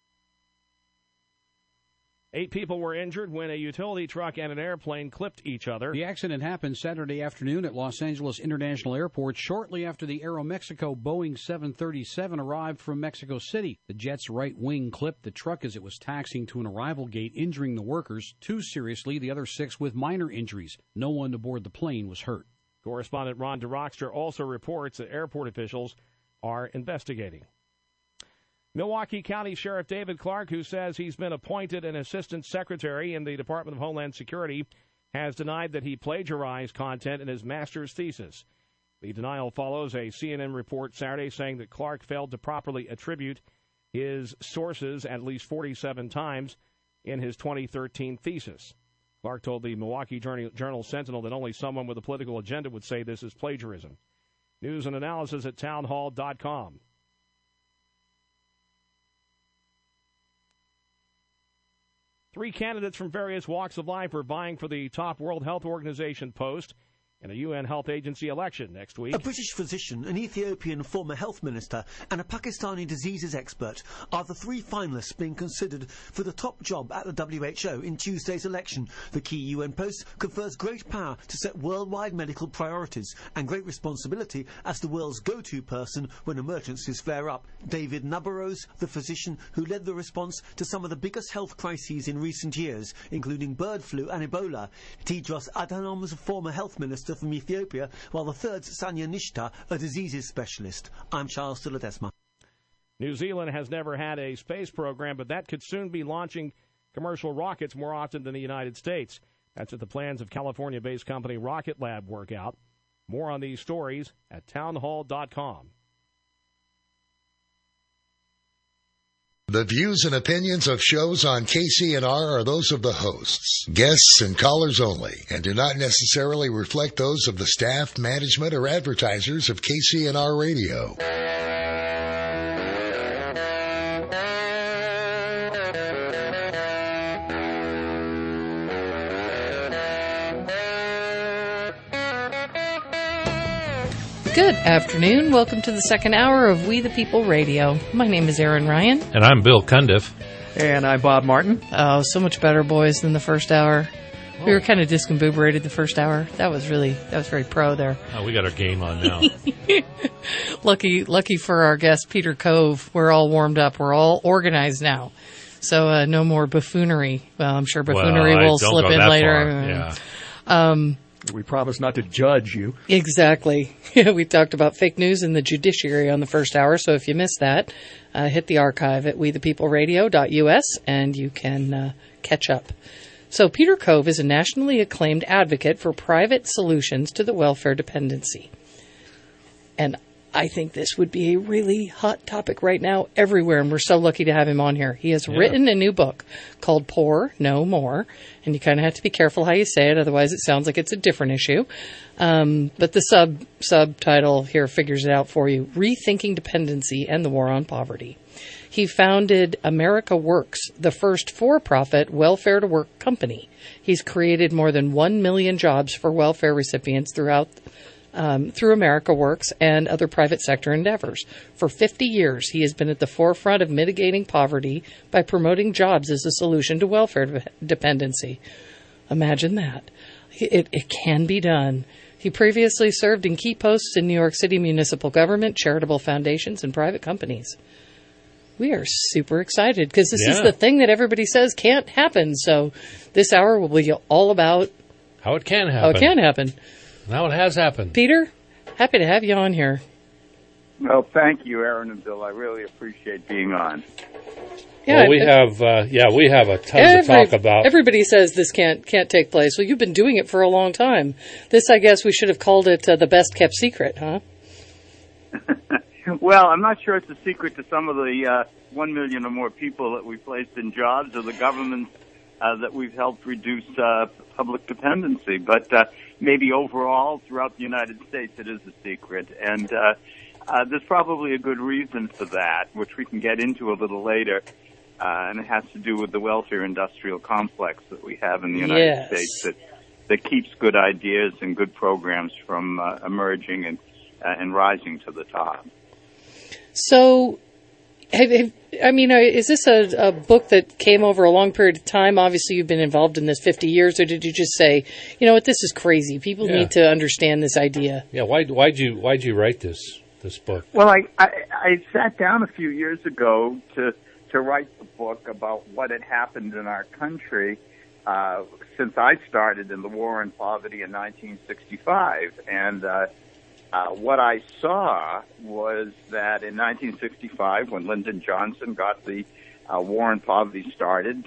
S1: 8 people were injured when a utility truck and an airplane clipped each other.
S21: The accident happened Saturday afternoon at Los Angeles International Airport shortly after the Aeromexico Boeing 737 arrived from Mexico City. The jet's right wing clipped the truck as it was taxiing to an arrival gate, injuring the workers, 2 seriously, the other 6 with minor injuries. No one aboard the plane was hurt.
S1: Correspondent Ron DeRockster also reports that airport officials are investigating. Milwaukee County Sheriff David Clark, who says he's been appointed an assistant secretary in the Department of Homeland Security, has denied that he plagiarized content in his master's thesis. The denial follows a CNN report Saturday saying that Clark failed to properly attribute his sources at least 47 times in his 2013 thesis. Clark told the Milwaukee Journal-Sentinel that only someone with a political agenda would say this is plagiarism. News and analysis at townhall.com. Three candidates from various walks of life are vying for the top World Health Organization post. in a UN Health Agency election next week.
S8: A British physician, an Ethiopian former health minister, and a Pakistani diseases expert are the three finalists being considered for the top job at the WHO in Tuesday's election. The key UN post confers great power to set worldwide medical priorities and great responsibility as the world's go-to person when emergencies flare up. David Nabarose, the physician who led the response to some of the biggest health crises in recent years, including bird flu and Ebola. Tedros Adhanom's former health minister from Ethiopia, while the third's Sanya Nishta, a diseases specialist. I'm Charles de Ledesma.
S1: New Zealand has never had a space program, but that could soon be launching commercial rockets more often than the United States. That's what the plans of California-based company Rocket Lab work out. More on these stories at townhall.com.
S3: The views and opinions of shows on KCNR are those of the hosts, guests, and callers only, and do not necessarily reflect those of the staff, management, or advertisers of KCNR Radio.
S4: Good afternoon. Welcome to the second hour of We the People Radio. My name is Aaron Ryan.
S5: And I'm Bill Cundiff.
S2: And I'm Bob Martin.
S4: Oh, so much better, boys, than the first hour. We were kind of discombobulated the first hour. That was very pro there.
S5: Oh, we got our game on now.
S4: Lucky for our guest, Peter Cove. We're all warmed up. We're all organized now. So no more buffoonery. Well, I'm sure buffoonery will slip in later.
S5: Yeah.
S2: We promise not to judge you.
S4: Exactly. We talked about fake news in the judiciary on the first hour, so if you missed that, hit the archive at wethepeopleradio.us and you can catch up. So Peter Cove is a nationally acclaimed advocate for private solutions to the welfare dependency. And I think this would be a really hot topic right now everywhere, and we're so lucky to have him on here. He has written a new book called Poor No More, and you kind of have to be careful how you say it, otherwise it sounds like it's a different issue. But the subtitle here figures it out for you, Rethinking Dependency and the War on Poverty. He founded America Works, the first for-profit welfare-to-work company. He's created more than 1 million jobs for welfare recipients through America Works and other private sector endeavors. For 50 years, he has been at the forefront of mitigating poverty by promoting jobs as a solution to welfare dependency. Imagine that. It can be done. He previously served in key posts in New York City municipal government, charitable foundations, and private companies. We are super excited because this is the thing that everybody says can't happen. So this hour will be all about
S5: how it can happen.
S4: How it can happen.
S5: Now it has happened.
S4: Peter, happy to have you on here.
S22: Well, thank you, Aaron and Bill. I really appreciate being on.
S4: Yeah,
S5: well, we have a ton to talk about.
S4: Everybody says this can't take place. Well, you've been doing it for a long time. This, I guess, we should have called it the best kept secret, huh?
S22: Well, I'm not sure it's a secret to some of the 1 million or more people that we placed in jobs or the governments that we've helped reduce public dependency. But maybe overall, throughout the United States, it is a secret. And there's probably a good reason for that, which we can get into a little later. And it has to do with the welfare industrial complex that we have in the United States that keeps good ideas and good programs from emerging and rising to the top.
S4: So, is this a book that came over a long period of time? Obviously, you've been involved in this 50 years, or did you just say, you know what, this is crazy. People need to understand this idea.
S5: Yeah, why'd you write this book?
S22: Well, I sat down a few years ago to write the book about what had happened in our country since I started in the war on poverty in 1965, and what I saw was that in 1965, when Lyndon Johnson got the war on poverty started,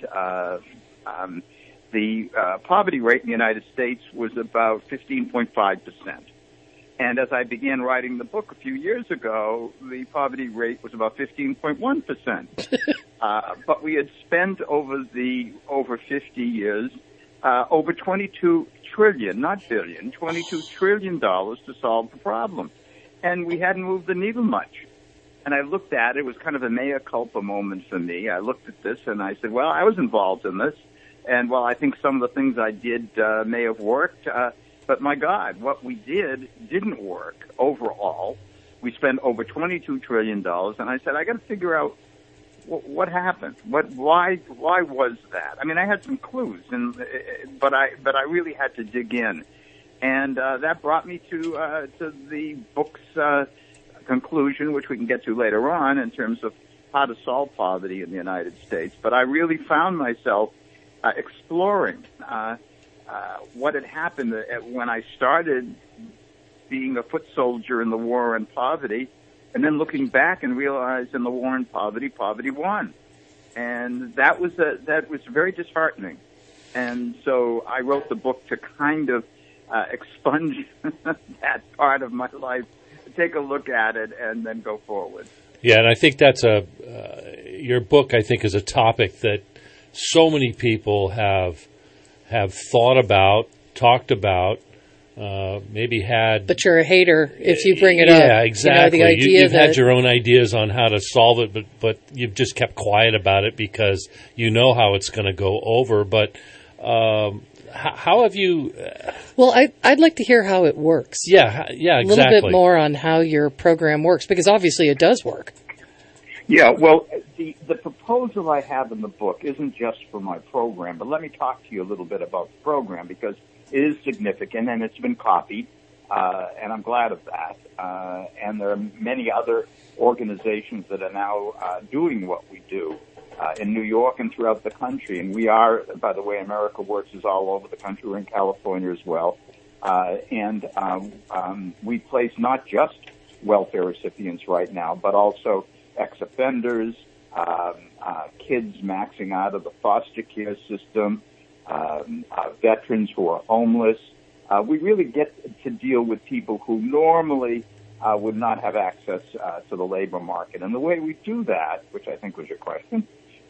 S22: the poverty rate in the United States was about 15.5%. And as I began writing the book a few years ago, the poverty rate was about 15.1%. But we had spent over 50 years over $22 trillion, not billion, $22 trillion to solve the problem. And we hadn't moved the needle much. And I looked at it. It was kind of a mea culpa moment for me. I looked at this and I said, well, I was involved in this. And while I think some of the things I did may have worked, But my God, what we didn't work overall. We spent over $22 trillion, and I said, I got to figure out what happened. Why was that? I mean, I had some clues, but I really had to dig in, and that brought me to the book's conclusion, which we can get to later on in terms of how to solve poverty in the United States. But I really found myself exploring what had happened when I started being a foot soldier in the war on poverty, and then looking back and realizing the war on poverty won. And that was very disheartening. And so I wrote the book to kind of expunge that part of my life, take a look at it, and then go forward.
S5: Yeah, and I think that's your book, I think, is a topic that so many people have thought about, talked about, maybe had.
S4: But you're a hater if you bring it up.
S5: Yeah, exactly.
S4: You know, the idea
S5: you've had your own ideas on how to solve it, but you've just kept quiet about it because you know how it's going to go over. But how have you?
S4: Well, I'd like to hear how it works.
S5: Yeah, exactly.
S4: A little bit more on how your program works, because obviously it does work.
S22: Yeah, well, the proposal I have in the book isn't just for my program, but let me talk to you a little bit about the program, because it is significant and it's been copied, and I'm glad of that. And there are many other organizations that are now doing what we do in New York and throughout the country. And we are, by the way, America Works is all over the country. We're in California as well. And we place not just welfare recipients right now, but also ex-offenders, kids maxing out of the foster care system, veterans who are homeless. We really get to deal with people who normally would not have access to the labor market. And the way we do that, which I think was your question,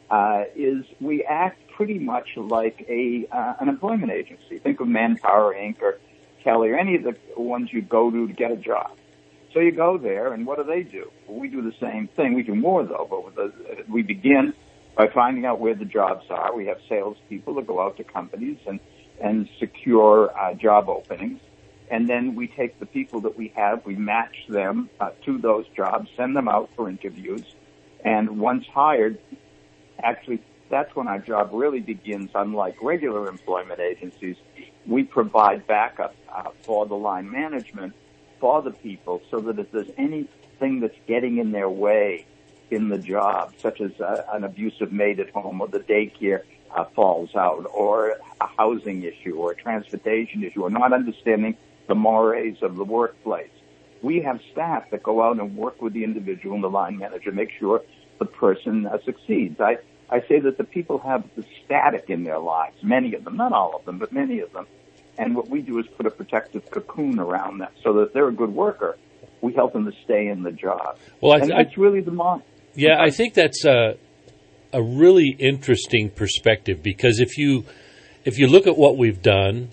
S22: is we act pretty much like an employment agency. Think of Manpower, Inc., or Kelly, or any of the ones you go to get a job. So you go there, and what do? Well, we do the same thing. We do more, though, but we begin by finding out where the jobs are. We have salespeople that go out to companies and secure job openings. And then we take the people that we have, we match them to those jobs, send them out for interviews. And once hired, actually, that's when our job really begins. Unlike regular employment agencies, we provide backup for the line management for the people, so that if there's anything that's getting in their way in the job, such as an abusive maid at home, or the daycare falls out, or a housing issue, or a transportation issue, or not understanding the mores of the workplace, we have staff that go out and work with the individual and the line manager, make sure the person succeeds. I say that the people have the static in their lives, many of them, not all of them, but many of them. And what we do is put a protective cocoon around them so that if they're a good worker, we help them to stay in the job.
S5: Well,
S22: that's really the model.
S5: Yeah, I think that's a really interesting perspective, because if you look at what we've done,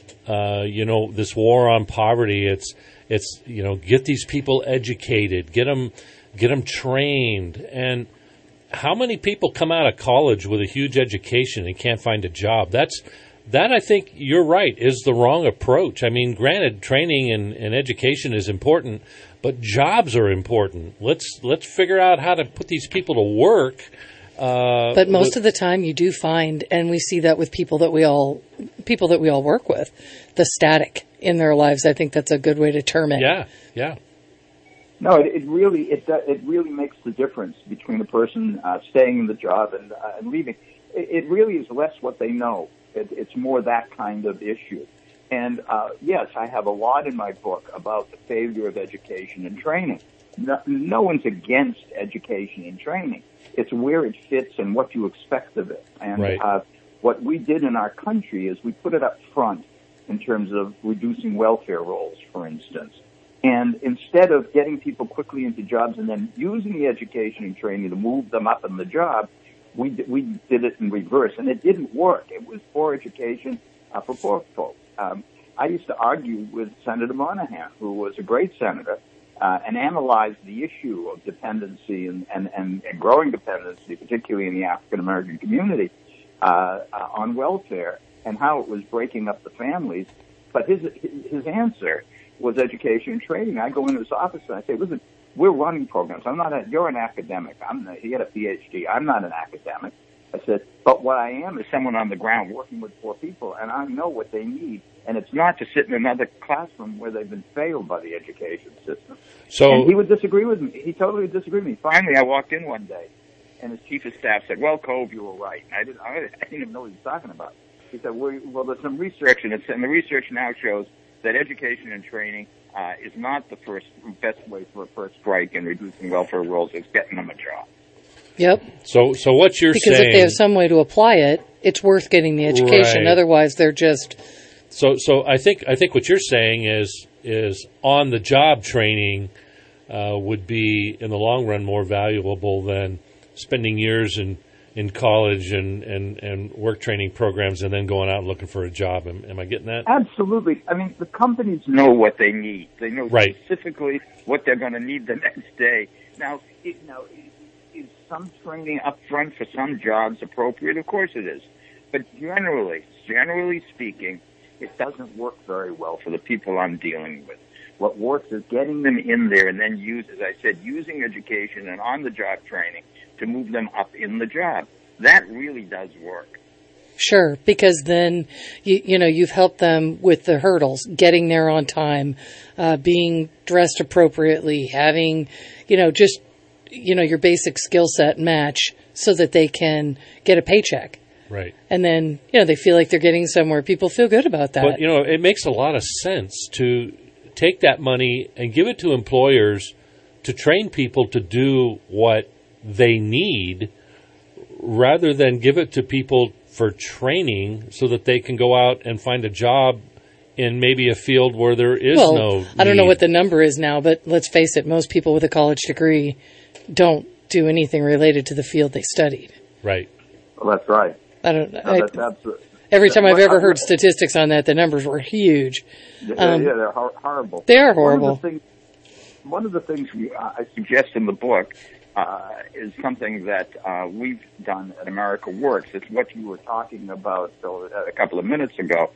S5: this war on poverty, it's get these people educated, get them trained, and how many people come out of college with a huge education and can't find a job? That, I think you're right, is the wrong approach. I mean, granted, training and education is important, but jobs are important. Let's figure out how to put these people to work.
S4: But most of the time, you do find, and we see that with people that we all work with, the static in their lives. I think that's a good way to term it.
S5: Yeah.
S22: No, it really makes the difference between a person staying in the job and leaving. It really is less what they know. It's more that kind of issue. And yes, I have a lot in my book about the failure of education and training. No one's against education and training. It's where it fits and what you expect of it. And
S5: right.
S22: What we did in our country is we put it up front in terms of reducing welfare rolls, for instance. And instead of getting people quickly into jobs and then using the education and training to move them up in the job, we did it in reverse, and it didn't work. It was poor education for poor folks. I used to argue with Senator Monahan, who was a great senator, and analyzed the issue of dependency and growing dependency, particularly in the African-American community, on welfare and how it was breaking up the families.
S10: But his answer was education and training. I go into his office and I say, listen, we're running programs. You're an academic. He had a PhD. I'm not an academic. I said, but what I am is someone on the ground working with poor people, and I know what they need. And it's not to sit in another classroom where they've been failed by the education system. And he would disagree with me. He totally disagreed with me. Finally, I walked in one day, and his chief of staff said, well, Cove, you were right. And I didn't even know what he was talking about. He said, well, there's some research, and the research now shows that education and training is not the best way for a first strike in reducing welfare rolls. It's getting them a job.
S4: Yep.
S5: So what you're saying...
S4: Because if they have some way to apply it, it's worth getting the education.
S5: Right.
S4: Otherwise, they're just...
S5: So I think what you're saying is on the job training would be in the long run more valuable than spending years in college and work training programs and then going out and looking for a job. Am I getting that?
S10: Absolutely. I mean, the companies know what they need. They know specifically what they're going to need the next day. Now, is some training up front for some jobs appropriate? Of course it is. But generally speaking, it doesn't work very well for the people I'm dealing with. What works is getting them in there and then using education and on-the-job training to move them up in the job. That really does work.
S4: Sure, because then, you've helped them with the hurdles, getting there on time, being dressed appropriately, having, your basic skill set match so that they can get a paycheck.
S5: Right.
S4: And then, they feel like they're getting somewhere. People feel good about that.
S5: But, it makes a lot of sense to take that money and give it to employers to train people to do what they need rather than give it to people for training so that they can go out and find a job in maybe a field where there is no need.
S4: I don't know what the number is now, but let's face it, most people with a college degree don't do anything related to the field they studied.
S5: Right.
S10: Well, that's right.
S4: That's absolutely. Every time I've ever heard statistics on that, the numbers were huge.
S10: They're horrible.
S4: They are horrible.
S10: One of the things I suggest in the book is something that we've done at America Works. It's what you were talking about a couple of minutes ago.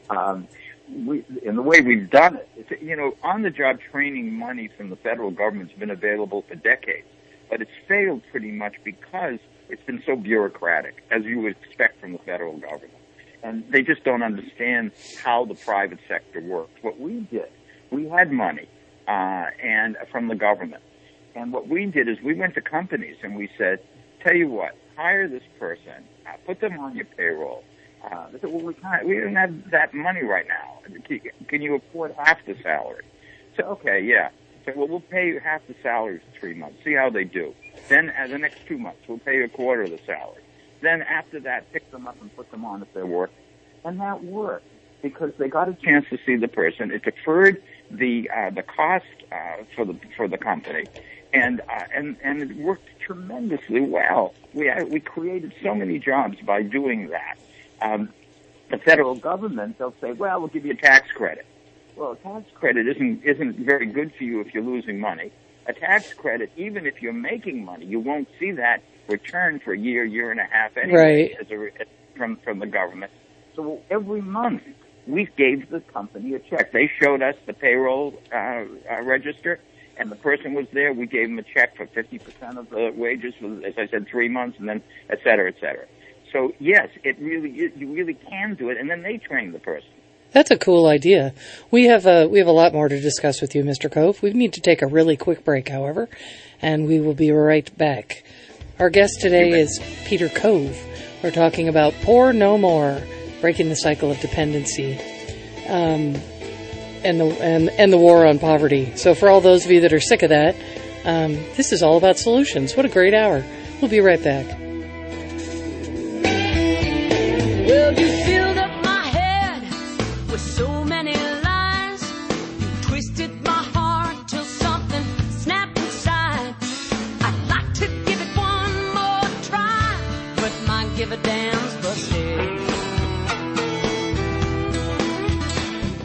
S10: In the way we've done it, on-the-job training money from the federal government's been available for decades, but it's failed pretty much because it's been so bureaucratic, as you would expect from the federal government. And they just don't understand how the private sector works. What we did, we had money and from the government. And what we did is we went to companies and we said, tell you what, hire this person, put them on your payroll. They said, well, we don't have that money right now. Can you afford half the salary? So, okay, yeah. So, well, we'll pay you half the salary for 3 months. See how they do. Then, the next 2 months, we'll pay you a quarter of the salary. Then, after that, pick them up and put them on if they're working. And that worked because they got a chance to see the person. It deferred the cost for the company, and it worked tremendously well. We created so many jobs by doing that. The federal government, they'll say, well, we'll give you a tax credit. Well, a tax credit isn't very good for you if you're losing money. A tax credit, even if you're making money, you won't see that return for a year and a half anyway, from the government. So every month we gave the company a check. They showed us the payroll register, and the person was there. We gave them a check for 50% of the wages for, as I said, 3 months, and then et cetera, et cetera. So yes, you really can do it, and then they train the person.
S4: That's a cool idea. We have a lot more to discuss with you, Mr. Cove. We need to take a really quick break, however, and we will be right back. Our guest today is Peter Cove. We're talking about Poor No More, breaking the cycle of dependency, and the war on poverty. So for all those of you that are sick of that, this is all about solutions. What a great hour. We'll be right back.
S11: Well, you filled up my head with so many lies. You twisted my heart till something snapped inside. I'd like to give it one more try, but my give a damn's busted.
S23: Hey,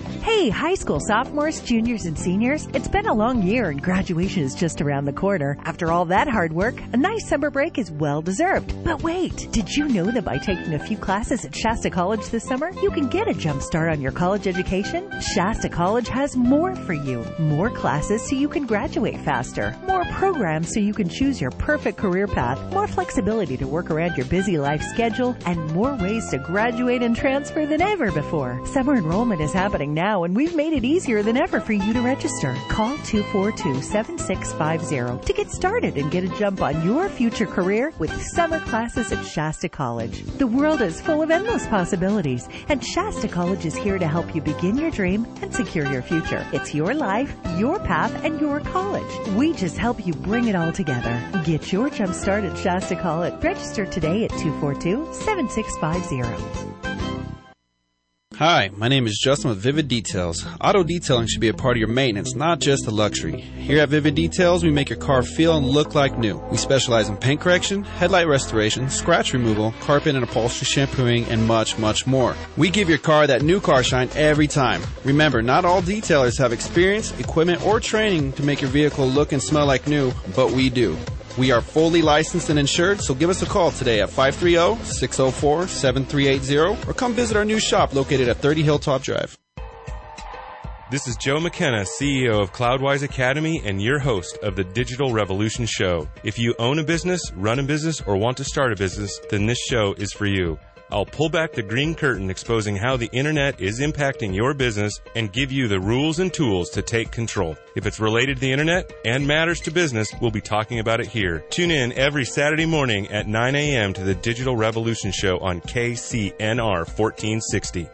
S9: Hey, high school sophomores, juniors, and seniors, it's been a long year and graduation is just around the corner. After all that hard work, a nice summer break is well deserved. But wait, did you know that by taking a few classes at Shasta College this summer, you can get a jump start on your college education? Shasta College has more for you. More classes so you can graduate faster. More programs so you can choose your perfect career path. More flexibility to work around your busy life schedule, and more ways to graduate and transfer than ever before. Summer enrollment is happening now, and we've made it easier than ever for you to register. Call 242-7650 to get started and get a jump on your future career with summer classes at Shasta College. The world is full of endless possibilities, and Shasta College is here to help you begin your dream and secure your future. It's your life, your path, and your college. We just help you bring it all together. Get your jump start at Shasta College. Register today at 242-7650.
S12: Hi, my name is Justin with Vivid Details. Auto detailing should be a part of your maintenance, not just a luxury. Here at Vivid Details, we make your car feel and look like new. We specialize in paint correction, headlight restoration, scratch removal, carpet and upholstery shampooing, and much, much more. We give your car that new car shine every time. Remember, not all detailers have experience, equipment, or training to make your vehicle look and smell like new, but we do. We are fully licensed and insured, so give us a call today at 530-604-7380 or come visit our new shop located at 30 Hilltop Drive.
S23: This is Joe McKenna, CEO of Cloudwise Academy and your host of the Digital Revolution Show. If you own a business, run a business, or want to start a business, then this show is for you. I'll pull back the green curtain exposing how the internet is impacting your business and give you the rules and tools to take control. If it's related to the internet and matters to business, we'll be talking about it here. Tune in every Saturday morning at 9 a.m. to the Digital Revolution Show on KCNR 1460.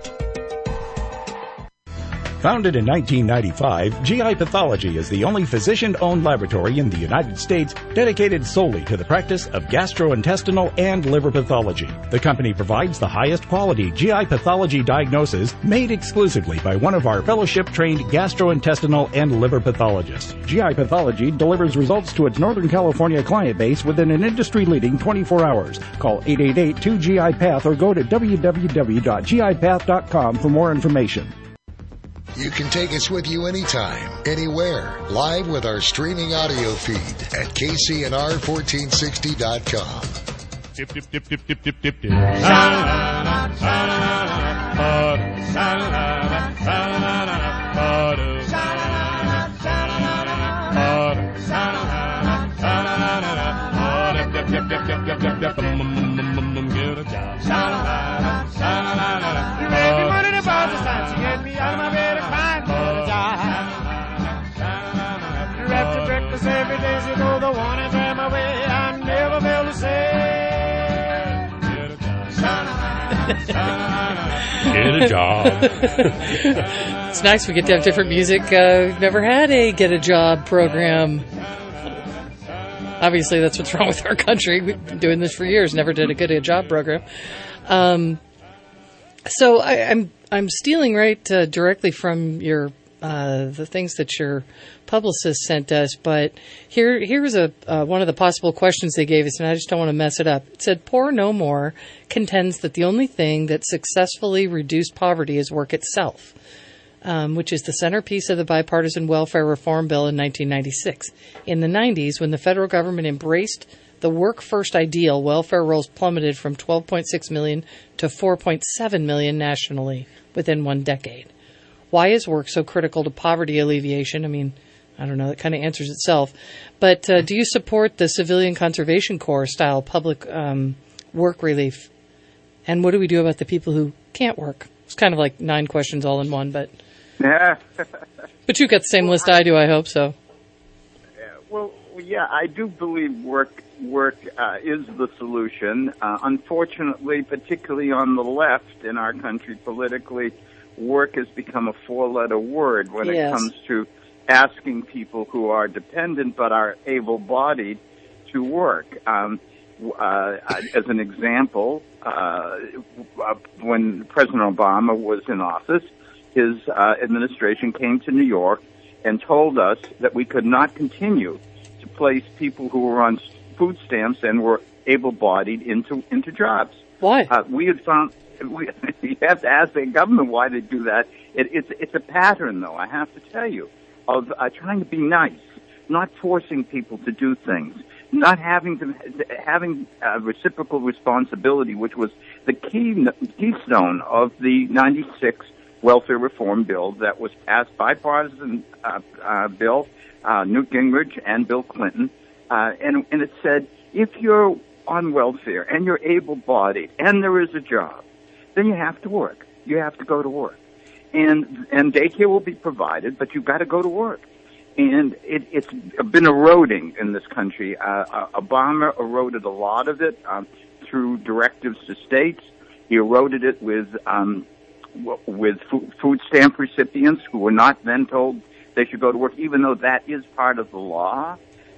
S24: Founded in 1995, GI Pathology is the only physician-owned laboratory in the United States dedicated solely to the practice of gastrointestinal and liver pathology. The company provides the highest quality GI pathology diagnosis made exclusively by one of our fellowship-trained gastrointestinal and liver pathologists. GI Pathology delivers results to its Northern California client base within an industry-leading 24 hours. Call 888-2GI-PATH or go to www.gipath.com for more information.
S3: You can take us with you anytime, anywhere, live with our streaming audio feed at KCNR1460.com.
S6: Dip, dip, dip, dip, dip, dip, dip, dip. Every day, you know the one and drive my way. I never felt the same.
S5: Get a job.
S4: It's nice we get to have different music. We've never had a Get a Job program. Obviously, that's what's wrong with our country. We've been doing this for years. Never did a Get a Job program. So I'm stealing right directly from your the things that your publicist sent us, but here's one of the possible questions they gave us, and I just don't want to mess it up. It said, Poor No More contends that the only thing that successfully reduced poverty is work itself, which is the centerpiece of the bipartisan welfare reform bill in 1996. In the 90s, when the federal government embraced the work-first ideal, welfare rolls plummeted from 12.6 million to 4.7 million nationally within one decade. Why is work so critical to poverty alleviation? I mean, I don't know, that kind of answers itself. But do you support the Civilian Conservation Corps style public work relief? And what do we do about the people who can't work? It's kind of like 9 questions all in one, but
S10: Yeah.
S4: but you've got the same list I do, I hope so.
S10: Well, yeah, I do believe work is the solution. Unfortunately, particularly on the left in our country politically, work has become a 4-letter word when it comes to asking people who are dependent but are able-bodied to work. As an example, when President Obama was in office, his administration came to New York and told us that we could not continue to place people who were on food stamps and were able-bodied into jobs.
S4: Why?
S10: We had found you have to ask the government why they do that. It's a pattern, though, I have to tell you, of trying to be nice, not forcing people to do things, not having reciprocal responsibility, which was the keystone of the 96 welfare reform bill that was passed, bipartisan bill, Newt Gingrich and Bill Clinton, and it said, if you're on welfare and you're able-bodied and there is a job, then you have to work. You have to go to work. And daycare will be provided, but you've got to go to work. And it's been eroding in this country. Obama eroded a lot of it through directives to states. He eroded it with food stamp recipients who were not then told they should go to work, even though that is part of the law.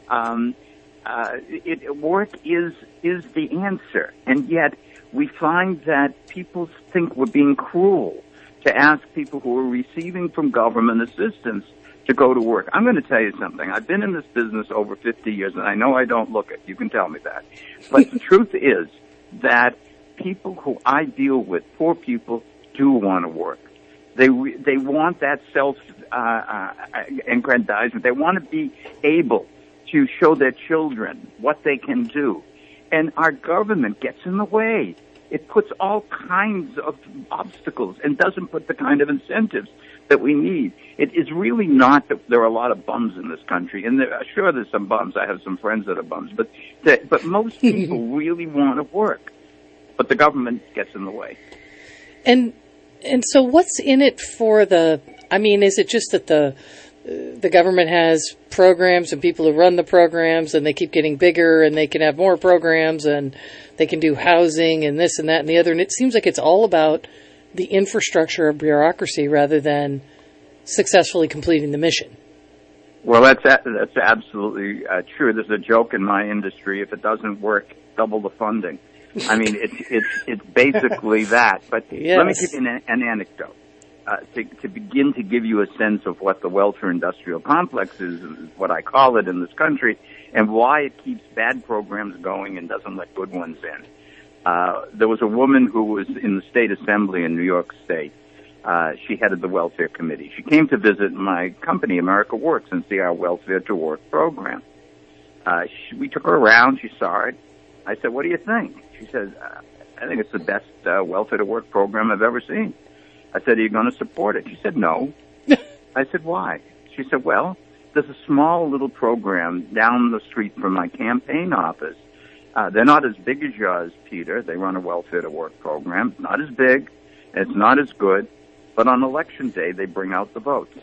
S10: Work is the answer, and yet we find that people think we're being cruel to ask people who are receiving from government assistance to go to work. I'm going to tell you something. I've been in this business over 50 years, and I know I don't look it. You can tell me that. But the truth is that people who I deal with, poor people, do want to work. They want that self-aggrandizement. They want to be able to show their children what they can do. And our government gets in the way. It puts all kinds of obstacles and doesn't put the kind of incentives that we need. It is really not that there are a lot of bums in this country, and sure there's some bums. I have some friends that are bums, but most people really want to work, but the government gets in the way.
S4: And so what's in it for is it just that the government has programs and people who run the programs and they keep getting bigger and they can have more programs and they can do housing and this and that and the other, and it seems like it's all about the infrastructure of bureaucracy rather than successfully completing the mission.
S10: Well, that's absolutely true. There's a joke in my industry: if it doesn't work, double the funding. I mean, it's basically that. But yes. Let me give you an anecdote to begin to give you a sense of what the welfare industrial complex is what I call it in this country, and why it keeps bad programs going and doesn't let good ones in. There was a woman who was in the state assembly in New York State. She headed the welfare committee. She came to visit my company, America Works, and see our Welfare to Work program. We took her around. She saw it. I said, "What do you think?" She said, "I think it's the best Welfare to Work program I've ever seen." I said, "Are you going to support it?" She said, "No." I said, "Why?" She said, "Well, there's a small little program down the street from my campaign office. They're not as big as yours, Peter. They run a Welfare to Work program. Not as big, and it's not as good, but on election day, they bring out the votes."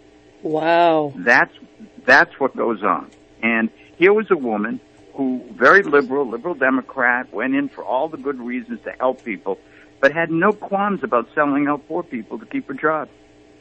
S4: Wow.
S10: That's what goes on. And here was a woman who, very liberal Democrat, went in for all the good reasons to help people, but had no qualms about selling out poor people to keep her job.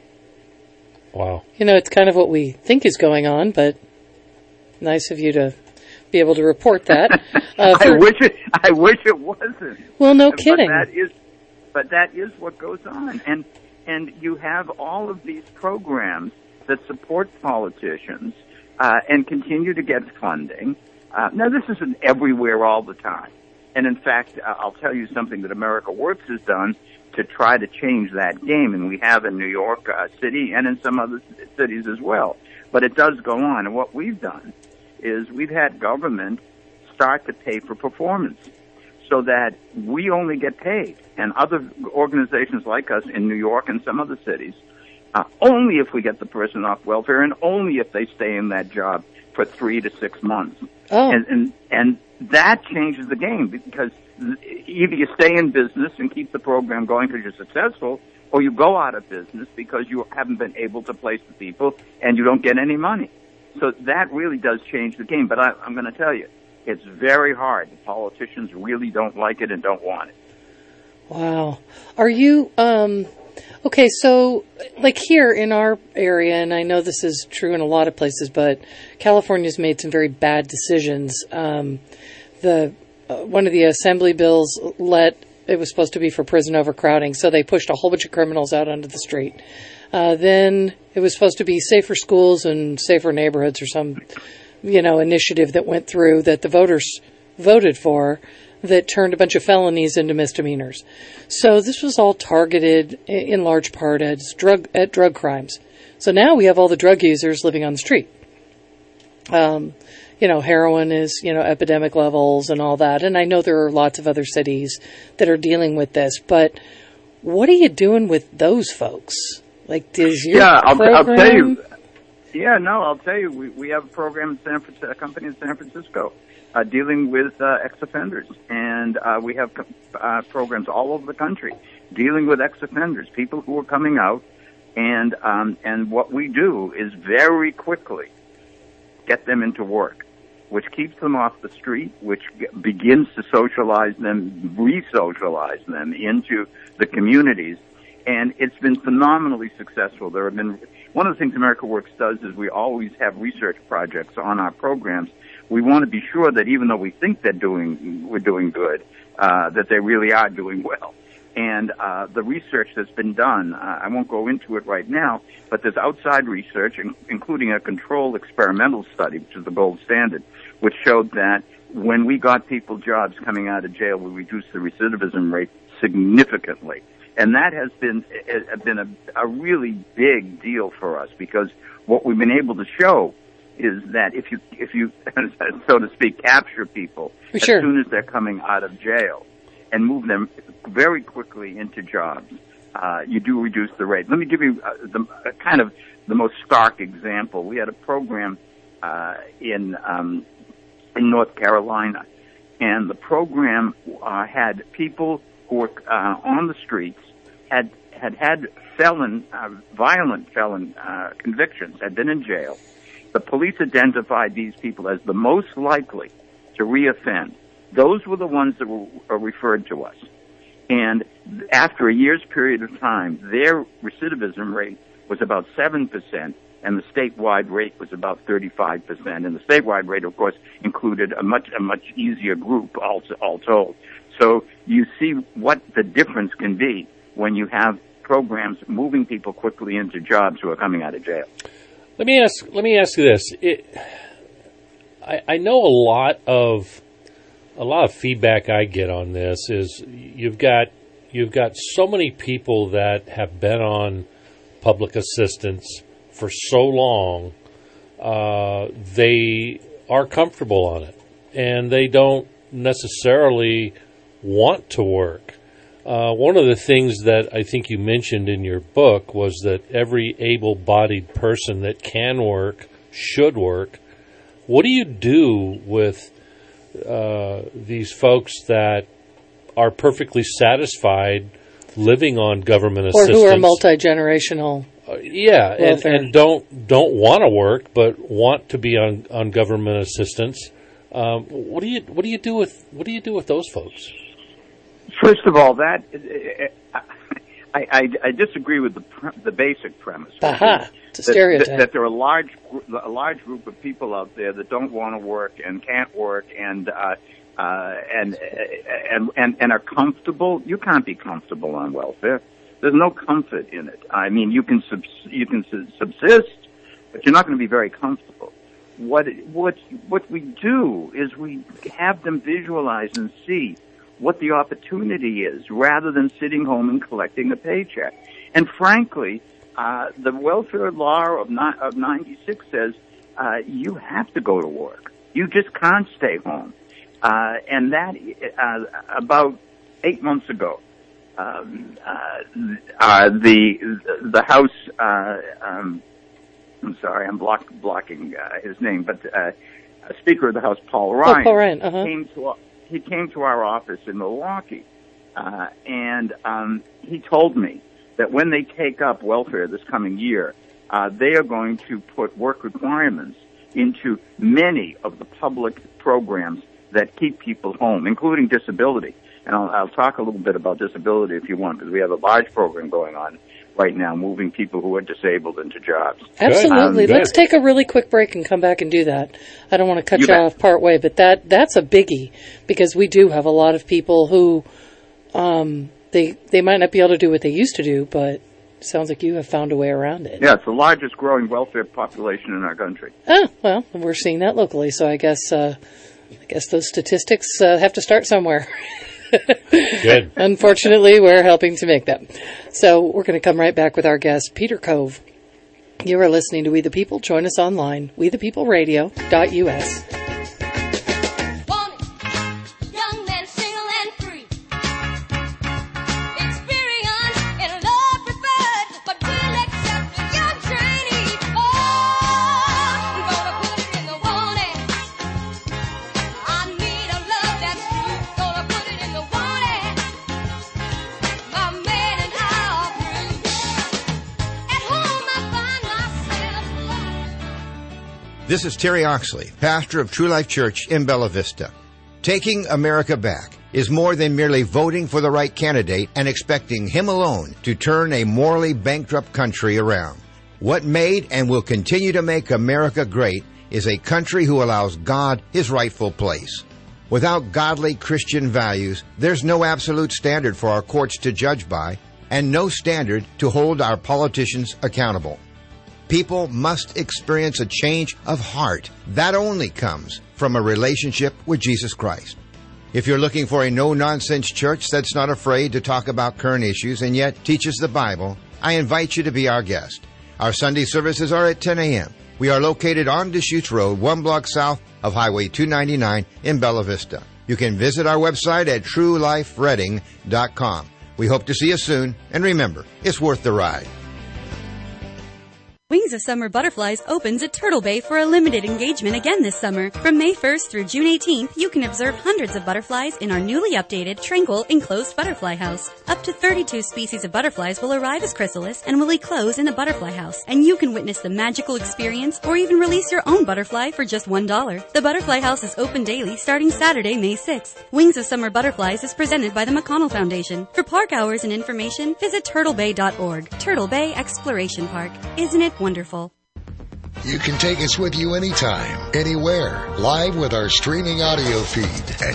S5: Wow.
S4: It's kind of what we think is going on, but nice of you to be able to report that.
S10: I wish it wasn't.
S4: Well, no kidding.
S10: But that is what goes on. And you have all of these programs that support politicians and continue to get funding. Now, this isn't everywhere all the time. And in fact, I'll tell you something that America Works has done to try to change that game, and we have in New York City and in some other cities as well. But it does go on, and what we've done is we've had government start to pay for performance so that we only get paid, and other organizations like us in New York and some other cities, only if we get the person off welfare and only if they stay in that job for 3 to 6 months.
S4: Oh.
S10: And that changes the game, because either you stay in business and keep the program going because you're successful, or you go out of business because you haven't been able to place the people and you don't get any money. So that really does change the game. But I'm going to tell you, it's very hard. The politicians really don't like it and don't want it.
S4: Wow. Are you, okay, so like here in our area, and I know this is true in a lot of places, but California's made some very bad decisions. One of the assembly bills it was supposed to be for prison overcrowding, so they pushed a whole bunch of criminals out onto the street. Then it was supposed to be safer schools and safer neighborhoods or some, initiative that went through that the voters voted for that turned a bunch of felonies into misdemeanors. So this was all targeted in large part at drug crimes. So now we have all the drug users living on the street. Heroin is, epidemic levels and all that. And I know there are lots of other cities that are dealing with this, but what are you doing with those folks? Like, does your program...
S10: I'll tell you. Yeah, no, I'll tell you. We have a program in a company in San Francisco dealing with ex-offenders. And we have programs all over the country dealing with ex-offenders, people who are coming out. And what we do is very quickly get them into work, which keeps them off the street, which begins to socialize them, re-socialize them into the communities. And it's been phenomenally successful. There have been, one of the things America Works does is we always have research projects on our programs. We want to be sure that even though we think we're doing good, that they really are doing well. And the research that's been done, I won't go into it right now, but there's outside research, including a controlled experimental study, which is the gold standard, which showed that when we got people jobs coming out of jail, we reduced the recidivism rate significantly. And that has been a really big deal for us, because what we've been able to show is that if you so to speak, capture people as soon as they're coming out of jail and move them very quickly into jobs, you do reduce the rate. Let me give you the most stark example. We had a program in North Carolina, and the program had people who were on the streets, had violent felon convictions, had been in jail. The police identified these people as the most likely to reoffend. Those were the ones that were referred to us. And after a year's period of time, their recidivism rate was about 7%, and the statewide rate was about 35%. And the statewide rate, of course, included a much easier group, all told. So you see what the difference can be when you have programs moving people quickly into jobs who are coming out of jail.
S5: Let me ask you this. I know a lot of feedback I get on this is you've got so many people that have been on public assistance for so long, they are comfortable on it, and they don't necessarily want to work. One of the things that I think you mentioned in your book was that every able-bodied person that can work should work. What do you do with these folks that are perfectly satisfied living on government assistance,
S4: or who are multi-generational?
S5: And don't want to work but want to be on government assistance. What do you do with those folks?
S10: First of all, that I disagree with the basic premise.
S4: It's a stereotype.
S10: That there are a large group of people out there that don't want to work and can't work and are comfortable. You can't be comfortable on welfare. There's no comfort in it. I mean, you can subsist, but you're not going to be very comfortable. What we do is we have them visualize and see what the opportunity is, rather than sitting home and collecting a paycheck. And frankly, the welfare law of 96 says you have to go to work. You just can't stay home. And that about 8 months ago, the House. I'm sorry, I'm blocking his name, but Speaker of the House, Paul Ryan, came to our office in Milwaukee, and he told me that when they take up welfare this coming year, they are going to put work requirements into many of the public programs that keep people home, including disability. And I'll talk a little bit about disability if you want, because we have a large program going on right now, moving people who are disabled into jobs.
S4: Absolutely. Let's take a really quick break and come back and do that. I don't want to cut you off part way, but that's a biggie, because we do have a lot of people who they might not be able to do what they used to do, but it sounds like you have found a way around it.
S10: Yeah, it's the largest growing welfare population in our country.
S4: Well, we're seeing that locally, so I guess I guess those statistics have to start somewhere.
S5: Good.
S4: Unfortunately, we're helping to make them. So we're going to come right back with our guest, Peter Cove. You are listening to We the People. Join us online, wethepeopleradio.us.
S13: This is Terry Oxley, pastor of True Life Church in Bella Vista. Taking America back is more than merely voting for the right candidate and expecting him alone to turn a morally bankrupt country around. What made and will continue to make America great is a country who allows God his rightful place. Without godly Christian values, there's no absolute standard for our courts to judge by, and no standard to hold our politicians accountable. People must experience a change of heart. That only comes from a relationship with Jesus Christ. If you're looking for a no-nonsense church that's not afraid to talk about current issues and yet teaches the Bible, I invite you to be our guest. Our Sunday services are at 10 a.m. We are located on Deschutes Road, 1 block south of Highway 299 in Bella Vista. You can visit our website at truelifereading.com. We hope to see you soon, and remember, it's worth the ride.
S14: Wings of Summer Butterflies opens at Turtle Bay for a limited engagement again this summer. From May 1st through June 18th, you can observe hundreds of butterflies in our newly updated, tranquil, enclosed butterfly house. Up to 32 species of butterflies will arrive as chrysalis and will eclose in the butterfly house, and you can witness the magical experience or even release your own butterfly for just $1. The butterfly house is open daily starting Saturday, May 6th. Wings of Summer Butterflies is presented by the McConnell Foundation. For park hours and information, visit turtlebay.org. Turtle Bay Exploration Park. Isn't it wonderful?
S3: You can take us with you anytime, anywhere, live with our streaming audio feed at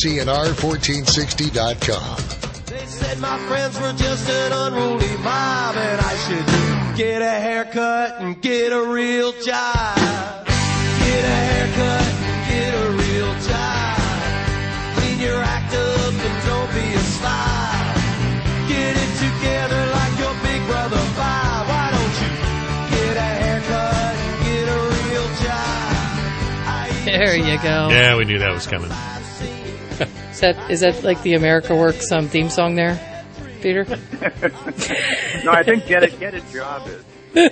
S3: KCNR1460.com.
S15: They said my friends were just an unruly mob and I should get a haircut and get a real job. Get a haircut and get a real job. Clean your act up and don't be a slob. Get it together like your big brother Bob. Why don't you get a haircut and get a real job?
S4: There you go.
S5: Yeah, we knew that was coming.
S4: Is that like the America Works theme song there, Peter?
S10: No, I think get a job is.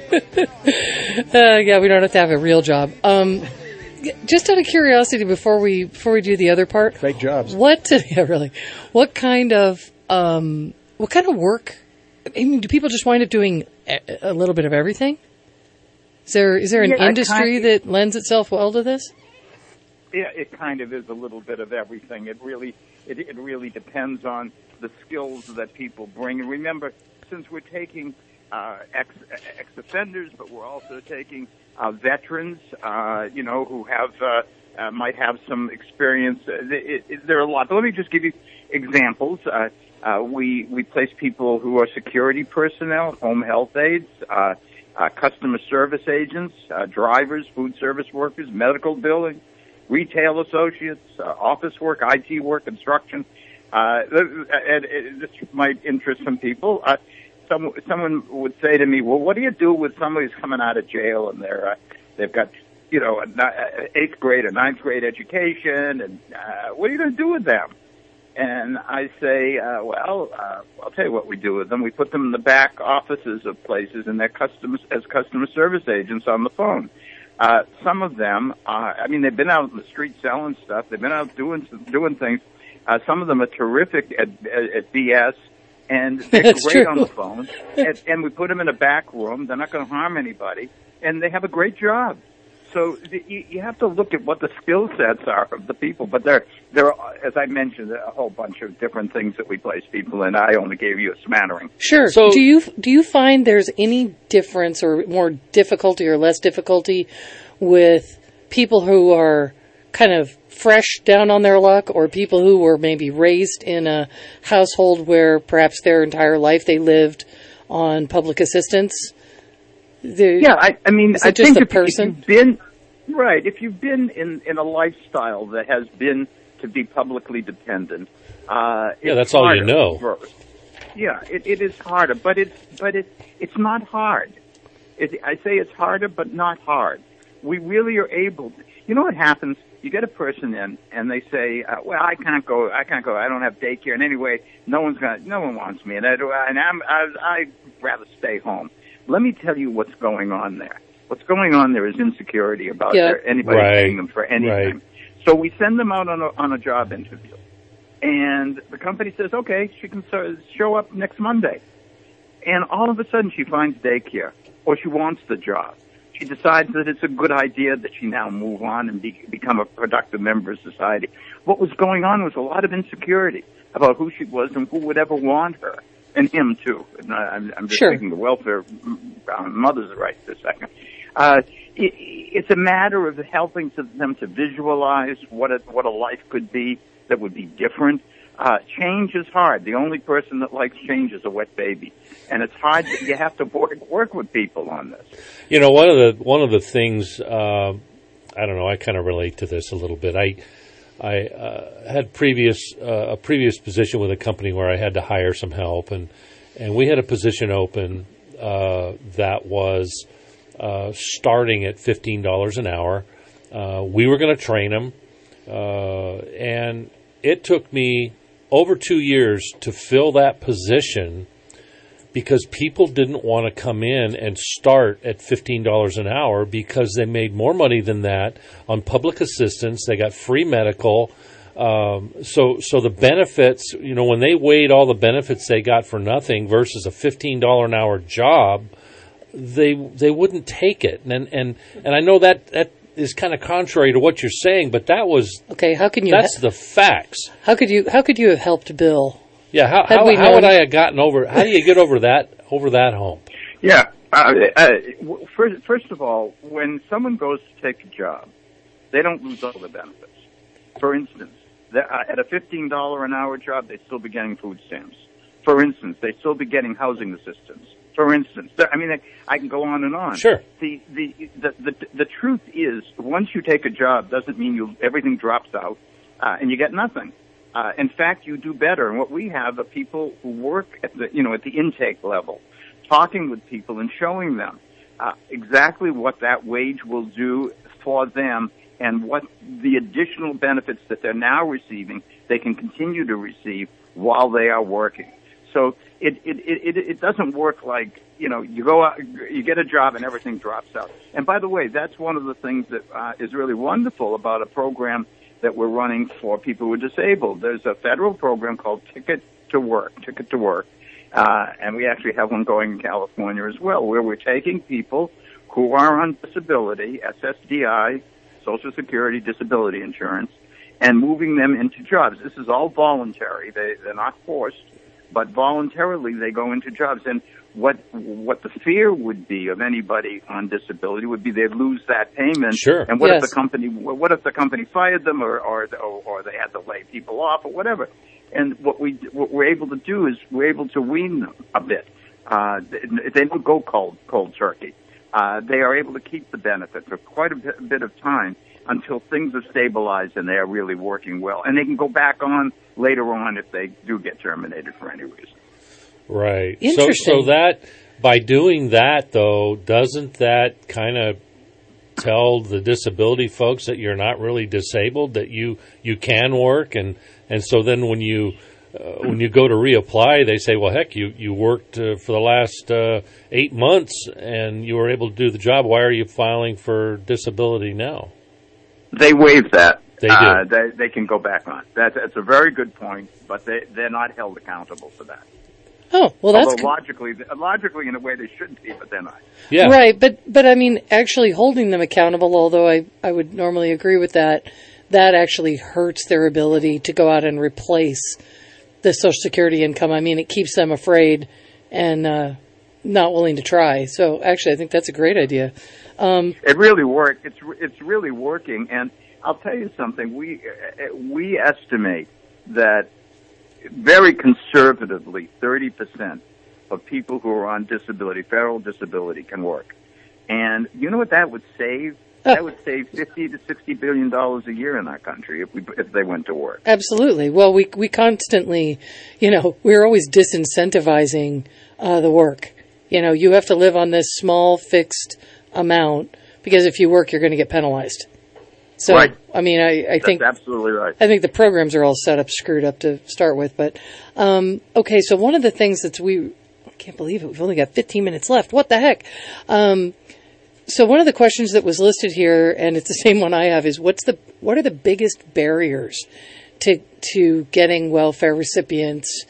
S4: Yeah, we don't have to have a real job. Just out of curiosity, before we do the other part,
S1: fake jobs.
S4: What kind of work? I mean, do people just wind up doing a little bit of everything? Is there an industry that lends itself well to this?
S10: Yeah, it kind of is a little bit of everything. It really depends on the skills that people bring. And remember, since we're taking ex-offenders, but we're also taking veterans, who have might have some experience. There are a lot. But let me just give you examples. We place people who are security personnel, home health aides, customer service agents, drivers, food service workers, medical billing, retail associates, office work, IT work, construction. And this might interest some people. Someone would say to me, "Well, what do you do with somebody who's coming out of jail and they've got an 8th grade or 9th grade education, and what are you going to do with them?" And I say, I'll tell you what we do with them. We put them in the back offices of places and they're as customer service agents on the phone. Some of them, they've been out in the street selling stuff. They've been out doing things. Some of them are terrific at BS, and they're
S4: That's
S10: great
S4: true.
S10: on the phone. And we put them in a back room. They're not going to harm anybody, and they have a great job. So you have to look at what the skill sets are of the people. But there are, as I mentioned, a whole bunch of different things that we place people in. I only gave you a smattering.
S4: Sure. So, do you find there's any difference or more difficulty or less difficulty with people who are kind of fresh down on their luck, or people who were maybe raised in a household where perhaps their entire life they lived on public assistance?
S10: I think
S4: if you've
S10: Right. If you've been in a lifestyle that has been to be publicly dependent,
S5: that's all you know.
S10: First. Yeah, it is harder, but it's not hard. I say it's harder, but not hard. We really are able. You know what happens? You get a person in, and they say, "Well, I can't go. I don't have daycare." And anyway, no one wants me, and I'd rather stay home. Let me tell you what's going on there. What's going on there is insecurity about anybody paying them for anything. Right. So we send them out on a job interview, and the company says, "Okay, she can show up next Monday," and all of a sudden she finds daycare, or she wants the job. She decides that it's a good idea that she now move on and become a productive member of society. What was going on was a lot of insecurity about who she was and who would ever want her, and him too. And I'm just thinking the welfare mothers' rights this second. It's a matter of helping them to visualize what a life could be that would be different. Change is hard. The only person that likes change is a wet baby, and it's hard. You have to work with people on this.
S5: You know, one of the things I don't know. I kind of relate to this a little bit. I had a previous position with a company where I had to hire some help, and we had a position open that was starting at $15 an hour. We were going to train them, and it took me over 2 years to fill that position because people didn't want to come in and start at $15 an hour because they made more money than that on public assistance. They got free medical. So the benefits, you know, when they weighed all the benefits they got for nothing versus a $15 an hour job, they wouldn't take it. And I know that is kind of contrary to what you're saying, but that was
S4: okay. How can you?
S5: That's the facts.
S4: How could you have helped Bill?
S5: Yeah. How would I have gotten over? How do you get over that hump?
S10: Yeah. First of all, when someone goes to take a job, they don't lose all the benefits. For instance, at a $15 an hour job, they still be getting food stamps. For instance, they still be getting housing assistance. For instance, I mean, I can go on and on.
S5: Sure.
S10: The truth is, once you take a job, doesn't mean everything drops out and you get nothing. In fact, you do better. And what we have are people who work at the intake level, talking with people and showing them exactly what that wage will do for them and what the additional benefits that they're now receiving they can continue to receive while they are working. So it doesn't work like, you go out, you get a job and everything drops out. And by the way, that's one of the things that is really wonderful about a program that we're running for people who are disabled. There's a federal program called Ticket to Work, and we actually have one going in California as well, where we're taking people who are on disability, SSDI, Social Security Disability Insurance, and moving them into jobs. This is all voluntary. They're not forced, but voluntarily they go into jobs. And what the fear would be of anybody on disability would be they'd lose that payment.
S5: Sure.
S10: And what if the company fired them or they had to lay people off or whatever? And what we're able to do is we're able to wean them a bit. They don't go cold turkey. They are able to keep the benefit for quite a bit of time until things are stabilized and they are really working well. And they can go back on later on if they do get terminated for any reason.
S5: Right.
S4: Interesting.
S5: So that, by doing that, though, doesn't that kind of tell the disability folks that you're not really disabled, that you can work? And so then when you go to reapply, they say, well, heck, you worked for the last 8 months and you were able to do the job. Why are you filing for disability now?
S10: They waive that.
S5: They do.
S10: They can go back on. That's a very good point, but they're not held accountable for that.
S4: Oh, well, that's
S10: logically in a way they should be, but they're not.
S5: Yeah.
S4: Right, but I mean, actually holding them accountable, although I would normally agree with that actually hurts their ability to go out and replace the Social Security income. I mean, it keeps them afraid and not willing to try. So actually, I think that's a great idea.
S10: It really works. It's really working, and I'll tell you something. We estimate that very conservatively 30% of people who are on disability, federal disability, can work. And you know what that would save That would save $50 to $60 billion a year in our country if they went to work.
S4: Absolutely. Well, we constantly, we're always disincentivizing the work. You have to live on this small fixed amount because if you work, you're going to get penalized. So,
S10: right.
S4: I mean, I think
S10: that's absolutely right.
S4: I think the programs are all set up screwed up to start with. But okay, so one of the things I can't believe it. We've only got 15 minutes left. What the heck? So one of the questions that was listed here, and it's the same one I have, is what are the biggest barriers to getting welfare recipients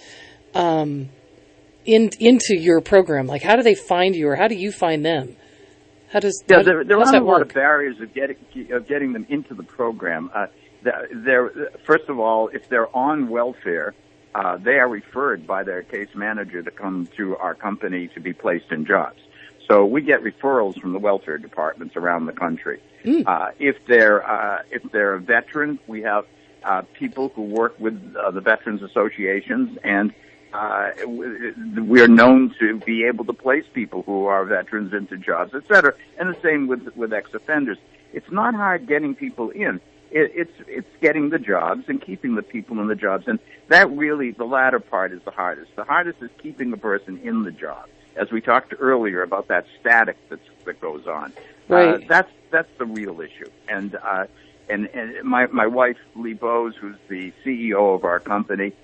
S4: into your program? Like, how do they find you, or how do you find them?
S10: There are a lot of barriers of getting them into the program. First of all, if they're on welfare, they are referred by their case manager to come to our company to be placed in jobs. So we get referrals from the welfare departments around the country. If they're a veteran, we have people who work with the veterans associations, and we are known to be able to place people who are veterans into jobs, et cetera. And the same with ex-offenders. It's not hard getting people in. It's getting the jobs and keeping the people in the jobs. And that really, the latter part is the hardest. The hardest is keeping the person in the job. As we talked earlier about that static that goes on.
S4: Right.
S10: That's the real issue. And my wife, Lee Bowes, who's the CEO of our company,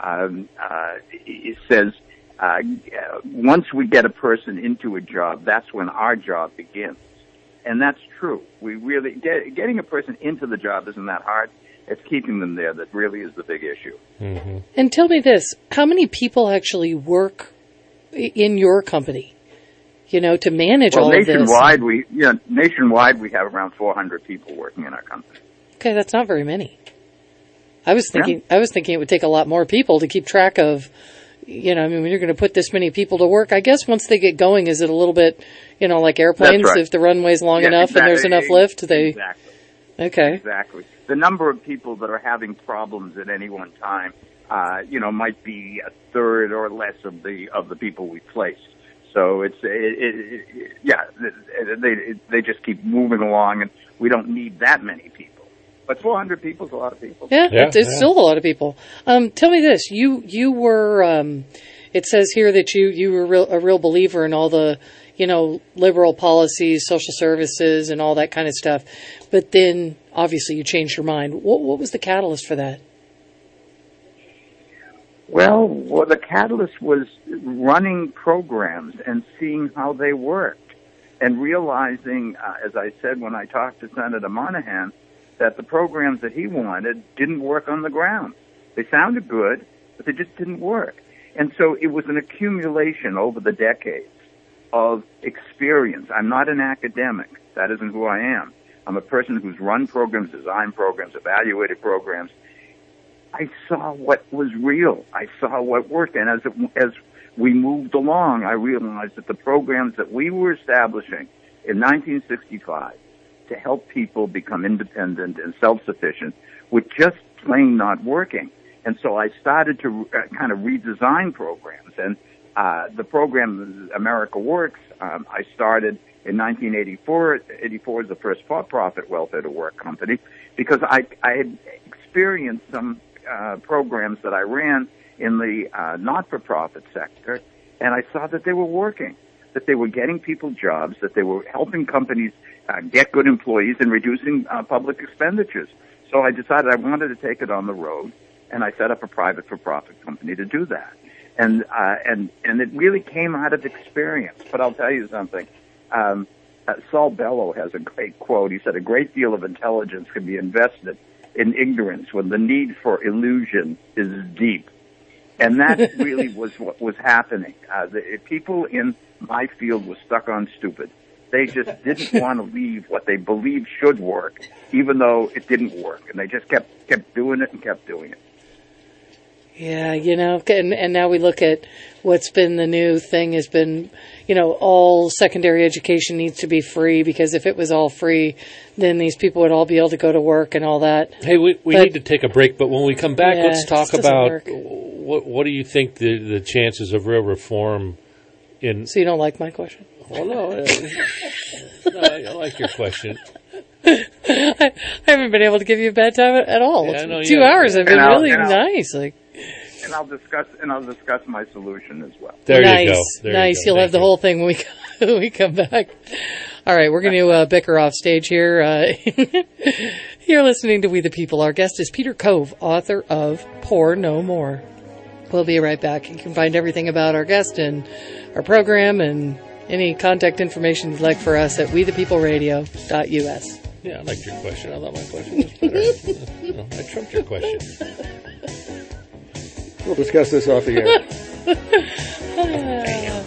S10: says once we get a person into a job, that's when our job begins. And that's true. We really getting a person into the job isn't that hard. It's keeping them there that really is the big issue.
S4: Mm-hmm. And tell me this: how many people actually work in your company? To manage all of this.
S10: Nationwide, we have around 400 people working in our company.
S4: Okay, that's not very many. I was thinking it would take a lot more people to keep track of. When you're going to put this many people to work, I guess once they get going, is it a little bit, like airplanes? Right. If the runway's long enough and there's enough lift,
S10: Exactly.
S4: Okay.
S10: Exactly. The number of people that are having problems at any one time, might be a third or less of the people we place. So they just keep moving along, and we don't need that many people. But 400 people is a lot of people.
S4: Yeah, it's still a lot of people. Tell me this: you were. It says here that you were a real believer in all the liberal policies, social services, and all that kind of stuff. But then, obviously, you changed your mind. What was the catalyst for that?
S10: Well, the catalyst was running programs and seeing how they worked, and realizing, as I said when I talked to Senator Monahan, that the programs that he wanted didn't work on the ground. They sounded good, but they just didn't work. And so it was an accumulation over the decades of experience. I'm not an academic. That isn't who I am. I'm a person who's run programs, designed programs, evaluated programs. I saw what was real. I saw what worked. And as we moved along, I realized that the programs that we were establishing in 1965 to help people become independent and self-sufficient were just plain not working. And so I started to kind of redesign programs. And the program, America Works, I started in 1984. 84 is the first for-profit welfare to work company, because I had experienced some programs that I ran in the not-for-profit sector, and I saw that they were working, that they were getting people jobs, that they were helping companies get good employees and reducing public expenditures. So I decided I wanted to take it on the road, and I set up a private for-profit company to do that. And it really came out of experience. But I'll tell you something. Saul Bellow has a great quote. He said, "A great deal of intelligence can be invested in ignorance when the need for illusion is deep." And that really was what was happening. The people in my field were stuck on stupid. They just didn't want to leave what they believed should work, even though it didn't work. And they just kept doing it and kept doing it.
S4: Yeah, and now we look at what's been the new thing has been, all secondary education needs to be free, because if it was all free, then these people would all be able to go to work and all that.
S5: Hey, we need to take a break, but when we come back, let's talk about what do you think the chances of real reform in...
S4: So you don't like my question?
S5: Well, no, I like your question.
S4: I haven't been able to give you a bad time at all.
S5: Yeah, I know
S4: 2
S5: you
S4: hours have been really
S10: and I'll-
S4: nice. Like,
S10: And I'll discuss my solution as well.
S5: There
S4: nice,
S5: you go. There
S4: nice.
S5: you go.
S4: You'll have the whole thing when we when we come back. All right, we're going to bicker off stage here. You're listening to We the People. Our guest is Peter Cove, author of Pour No More. We'll be right back. You can find everything about our guest and our program and any contact information you'd like for us at wethepeopleradio.us.
S5: Yeah, I liked your question. I thought my question was better. I trumped your question.
S1: We'll discuss this off the air.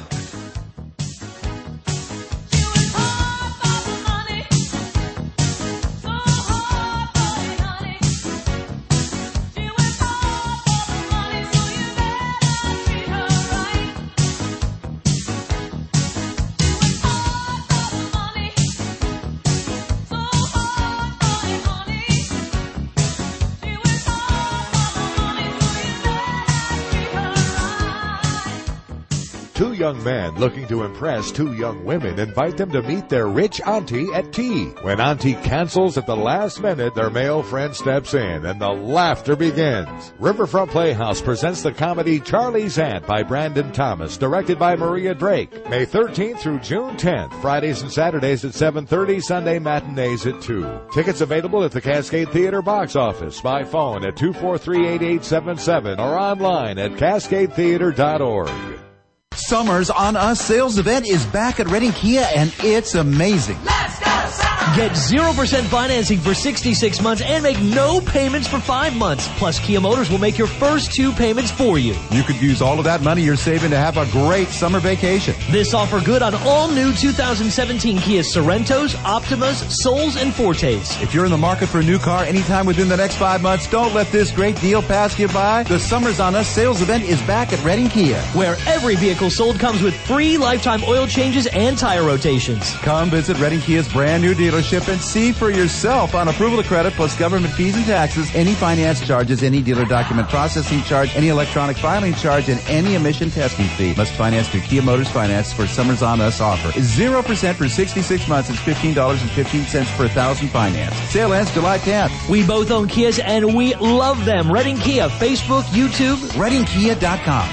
S7: Two young men looking to impress two young women invite them to meet their rich auntie at tea. When auntie cancels at the last minute, their male friend steps in and the laughter begins. Riverfront Playhouse presents the comedy Charlie's Aunt by Brandon Thomas, directed by Maria Drake. May 13th through June 10th, Fridays and Saturdays at 7:30, Sunday matinees at 2. Tickets available at the Cascade Theater box office, by phone at 243-8877 or online at cascadetheater.org.
S16: Summer's On Us sales event is back at Reading Kia, and it's amazing.
S17: Let's go, Summer! Get 0% financing for 66 months and make no payments for 5 months. Plus, Kia Motors will make your first 2 payments for you.
S16: You could use all of that money you're saving to have a great summer vacation.
S17: This offer good on all new 2017 Kia Sorrentos, Optimas, Souls, and Fortes.
S16: If you're in the market for a new car anytime within the next 5 months, don't let this great deal pass you by. The Summer's On Us sales event is back at Reading Kia,
S17: where every vehicle sold comes with free lifetime oil changes and tire rotations.
S16: Come visit Reading Kia's brand new dealership and see for yourself. On approval of credit plus government fees and taxes, any finance charges, any dealer document processing charge, any electronic filing charge, and any emission testing fee must finance through Kia Motors Finance for Summer's On Us offer. 0% for 66 months is $15.15 per 1,000 finance. Sale ends July 10th.
S17: We both own Kias and we love them. Reading Kia, Facebook, YouTube,
S16: ReadingKia.com.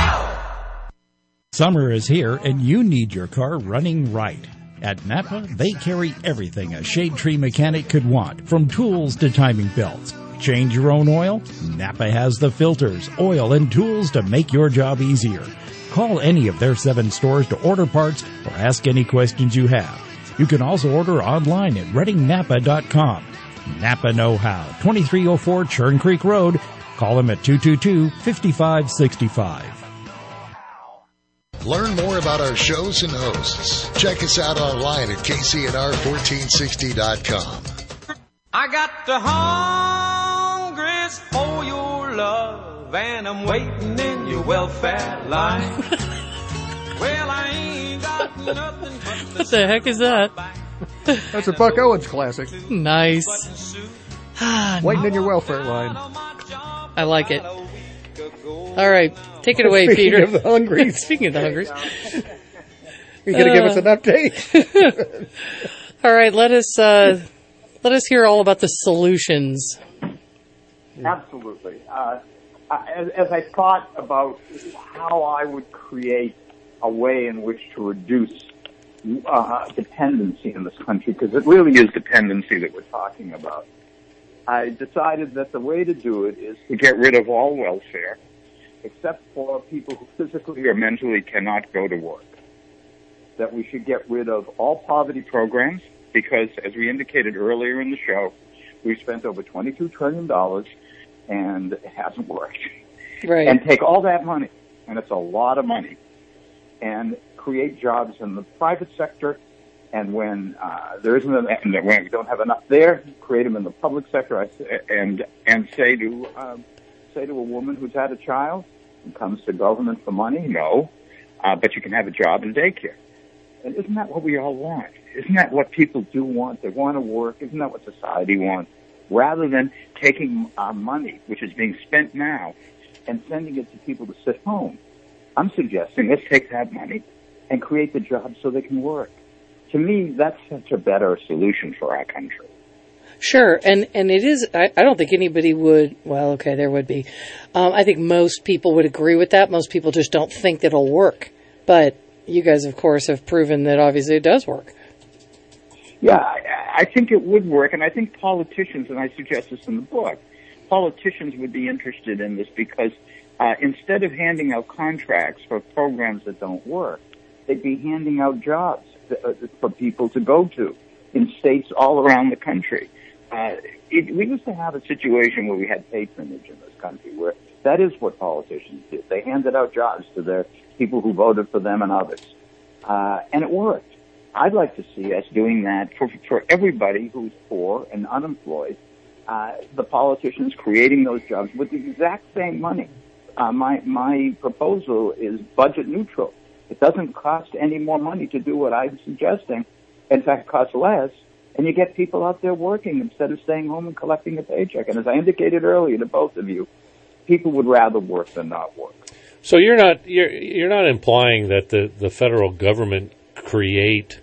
S24: Summer is here, and you need your car running right. At Napa, they carry everything a shade tree mechanic could want, from tools to timing belts. Change your own oil? Napa has the filters, oil, and tools to make your job easier. Call any of their 7 stores to order parts or ask any questions you have. You can also order online at ReadingNapa.com. Napa Know How, 2304 Churn Creek Road. Call them at 222-5565.
S3: Learn more about our shows and hosts. Check us out online at KCNR1460.com.
S15: I got the hungries for your love, and I'm waiting in your welfare line. Well, I ain't got nothing but
S4: What the heck is that?
S1: That's a Buck Owens classic.
S4: Nice.
S1: Waiting in your welfare line.
S4: I like it. All right, take it away,
S1: Speaking
S4: Peter.
S1: of the hungries.
S4: Speaking of the hungries.
S1: Are you going to give us an update?
S4: All right, let us hear all about the solutions.
S10: Absolutely. As I thought about how I would create a way in which to reduce dependency in this country, because it really is dependency that we're talking about, I decided that the way to do it is to get rid of all welfare, except for people who physically or mentally cannot go to work. That we should get rid of all poverty programs, because as we indicated earlier in the show, we've spent over $22 trillion and it hasn't worked.
S4: Right.
S10: And take all that money, and it's a lot of money, and create jobs in the private sector. And when there isn't, and when we don't have enough there, create them in the public sector. And say to a woman who's had a child and comes to government for money, no, but you can have a job in daycare. And isn't that what we all want? Isn't that what people do want? They want to work. Isn't that what society wants? Rather than taking our money, which is being spent now, and sending it to people to sit home, I'm suggesting let's take that money and create the jobs so they can work. to me, that's such a better solution for our country.
S4: Sure, and it is, I don't think anybody would, well, okay, there would be. I think most people would agree with that. Most people just don't think that it'll work. But you guys, of course, have proven that obviously it does work.
S10: Yeah, I think it would work, and I think politicians, and I suggest this in the book, politicians would be interested in this because instead of handing out contracts for programs that don't work, they'd be handing out jobs for people to go to in states all around the country. We used to have a situation where we had patronage in this country, where that is what politicians did. They handed out jobs to their people who voted for them and others. And it worked. I'd like to see us doing that for everybody who's poor and unemployed. The politicians creating those jobs with the exact same money. My proposal is budget neutral. It doesn't cost any more money to do what I'm suggesting. In fact, it costs less. And you get people out there working instead of staying home and collecting a paycheck. And as I indicated earlier to both of you, people would rather work than not work.
S5: So you're not implying that the federal government create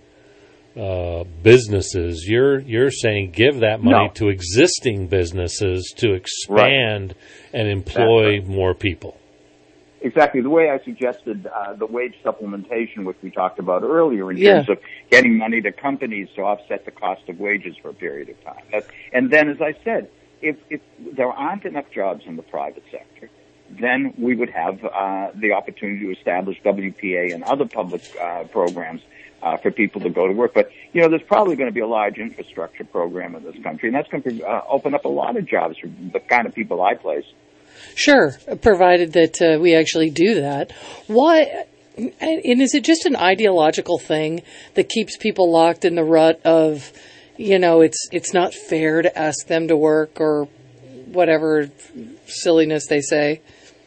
S5: businesses. You're saying give that money to existing businesses to expand and employ more people.
S10: Exactly. The way I suggested the wage supplementation, which we talked about earlier, in terms of getting money to companies to offset the cost of wages for a period of time. And then, as I said, if there aren't enough jobs in the private sector, then we would have the opportunity to establish WPA and other public programs for people to go to work. But, there's probably going to be a large infrastructure program in this country, and that's going to open up a lot of jobs for the kind of people I place.
S4: Sure, provided that we actually do that. Why? And is it just an ideological thing that keeps people locked in the rut of, it's not fair to ask them to work or whatever silliness they say?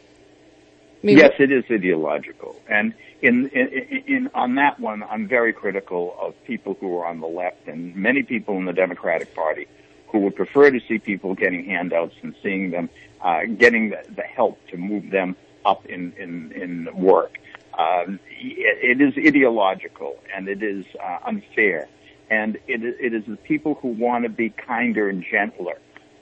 S10: Yes, it is ideological. And in on that one, I'm very critical of people who are on the left and many people in the Democratic Party who would prefer to see people getting handouts and seeing them getting the help to move them up in work. It is ideological and it is unfair. And it is the people who want to be kinder and gentler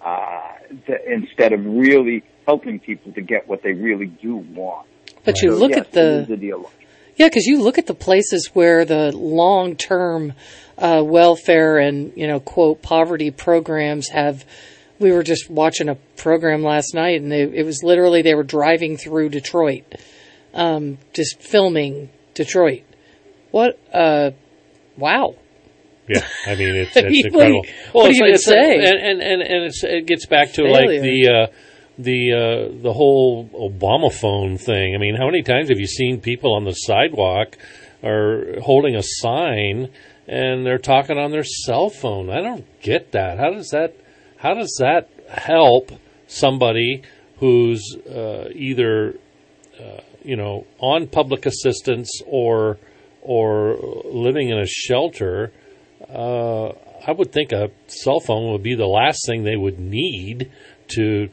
S10: instead of really helping people to get what they really do want.
S4: But you look at because you look at the places where the long-term welfare and, quote, poverty programs have. We were just watching a program last night, and it was literally they were driving through Detroit, just filming Detroit. What? Wow.
S5: Yeah, I mean it's incredible.
S4: What do you even say?
S5: And it gets back to like the whole Obama phone thing. I mean, how many times have you seen people on the sidewalk or holding a sign and they're talking on their cell phone? I don't get that. How does that help somebody who's either on public assistance or living in a shelter? I would think a cell phone would be the last thing they would need to,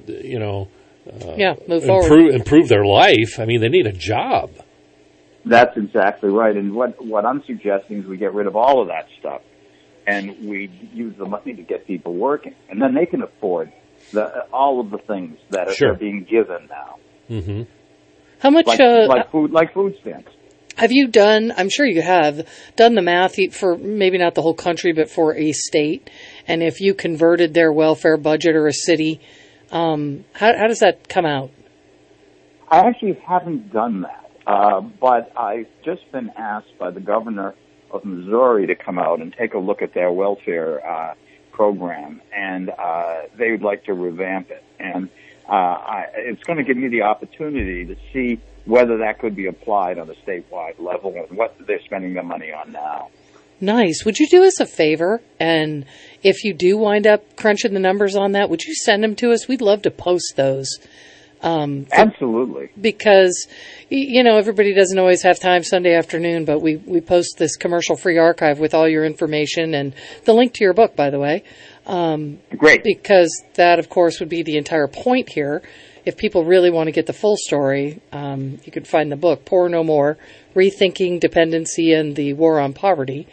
S4: move forward,
S5: improve their life. I mean, they need a job.
S10: That's exactly right. And what I'm suggesting is we get rid of all of that stuff, and we use the money to get people working, and then they can afford all of the things that are being given now.
S5: Mm-hmm.
S4: How much
S10: like food stamps?
S4: Have you done, I'm sure you have, done the math for maybe not the whole country, but for a state? And if you converted their welfare budget or a city, how does that come out?
S10: I actually haven't done that, but I've just been asked by the governor of Missouri to come out and take a look at their welfare program, and they would like to revamp it. And it's going to give me the opportunity to see whether that could be applied on a statewide level and what they're spending their money on now.
S4: Nice. Would you do us a favor? And if you do wind up crunching the numbers on that, would you send them to us? We'd love to post those.
S10: Absolutely.
S4: Because, everybody doesn't always have time Sunday afternoon, but we post this commercial-free archive with all your information and the link to your book, by the way.
S10: Great.
S4: Because that, of course, would be the entire point here. If people really want to get the full story, you can find the book, Poor No More, Rethinking Dependency and the War on Poverty.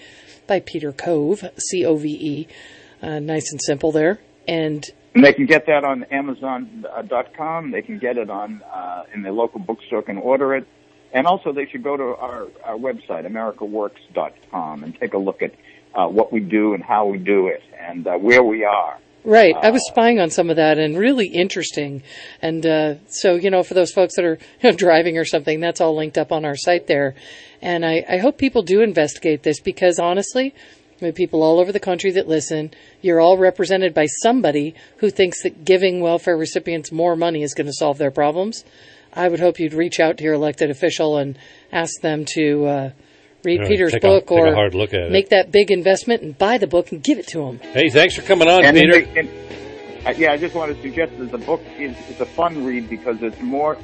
S4: by Peter Cove, C-O-V-E. Nice and simple there. And
S10: they can get that on Amazon.com. They can get it on in their local bookstore, can order it. And also they should go to our website, AmericaWorks.com, and take a look at what we do and how we do it and where we are.
S4: Right. I was spying on some of that, and really interesting. And so, for those folks that are driving or something, that's all linked up on our site there. And I hope people do investigate this, because honestly, people all over the country that listen, you're all represented by somebody who thinks that giving welfare recipients more money is going to solve their problems. I would hope you'd reach out to your elected official and ask them to read Peter's book or
S5: take a hard look at
S4: make that big investment and buy the book and give it to him.
S5: Hey, thanks for coming on, Peter.
S10: I just want to suggest that the book is a fun read because it's more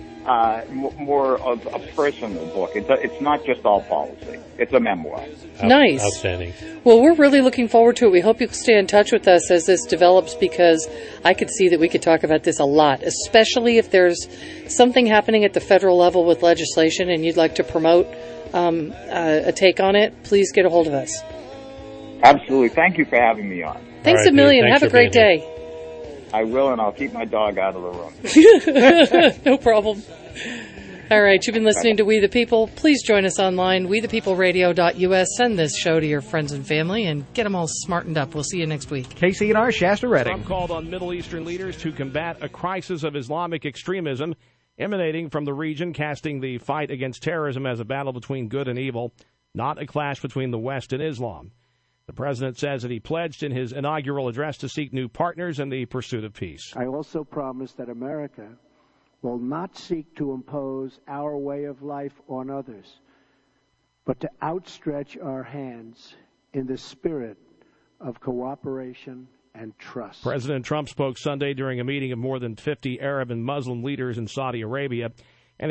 S10: of a personal book. It's not just all policy. It's a memoir.
S4: Nice.
S5: Outstanding.
S4: Well, we're really looking forward to it. We hope you'll stay in touch with us as this develops, because I could see that we could talk about this a lot, especially if there's something happening at the federal level with legislation and you'd like to promote a take on it. Please get a hold of us.
S10: Absolutely. Thank you for having me on.
S4: Thanks a million. Have a great day.
S10: I will, and I'll keep my dog out of the room.
S4: No problem. All right, you've been listening to We the People. Please join us online, wethepeopleradio.us. Send this show to your friends and family and get them all smartened up. We'll see you next week.
S2: KCNR, Shasta Redding.
S1: Trump called on Middle Eastern leaders to combat a crisis of Islamic extremism emanating from the region, casting the fight against terrorism as a battle between good and evil, not a clash between the West and Islam. The president says that he pledged in his inaugural address to seek new partners in the pursuit of peace.
S18: I also promise that America will not seek to impose our way of life on others, but to outstretch our hands in the spirit of cooperation and trust.
S1: President Trump spoke Sunday during a meeting of more than 50 Arab and Muslim leaders in Saudi Arabia.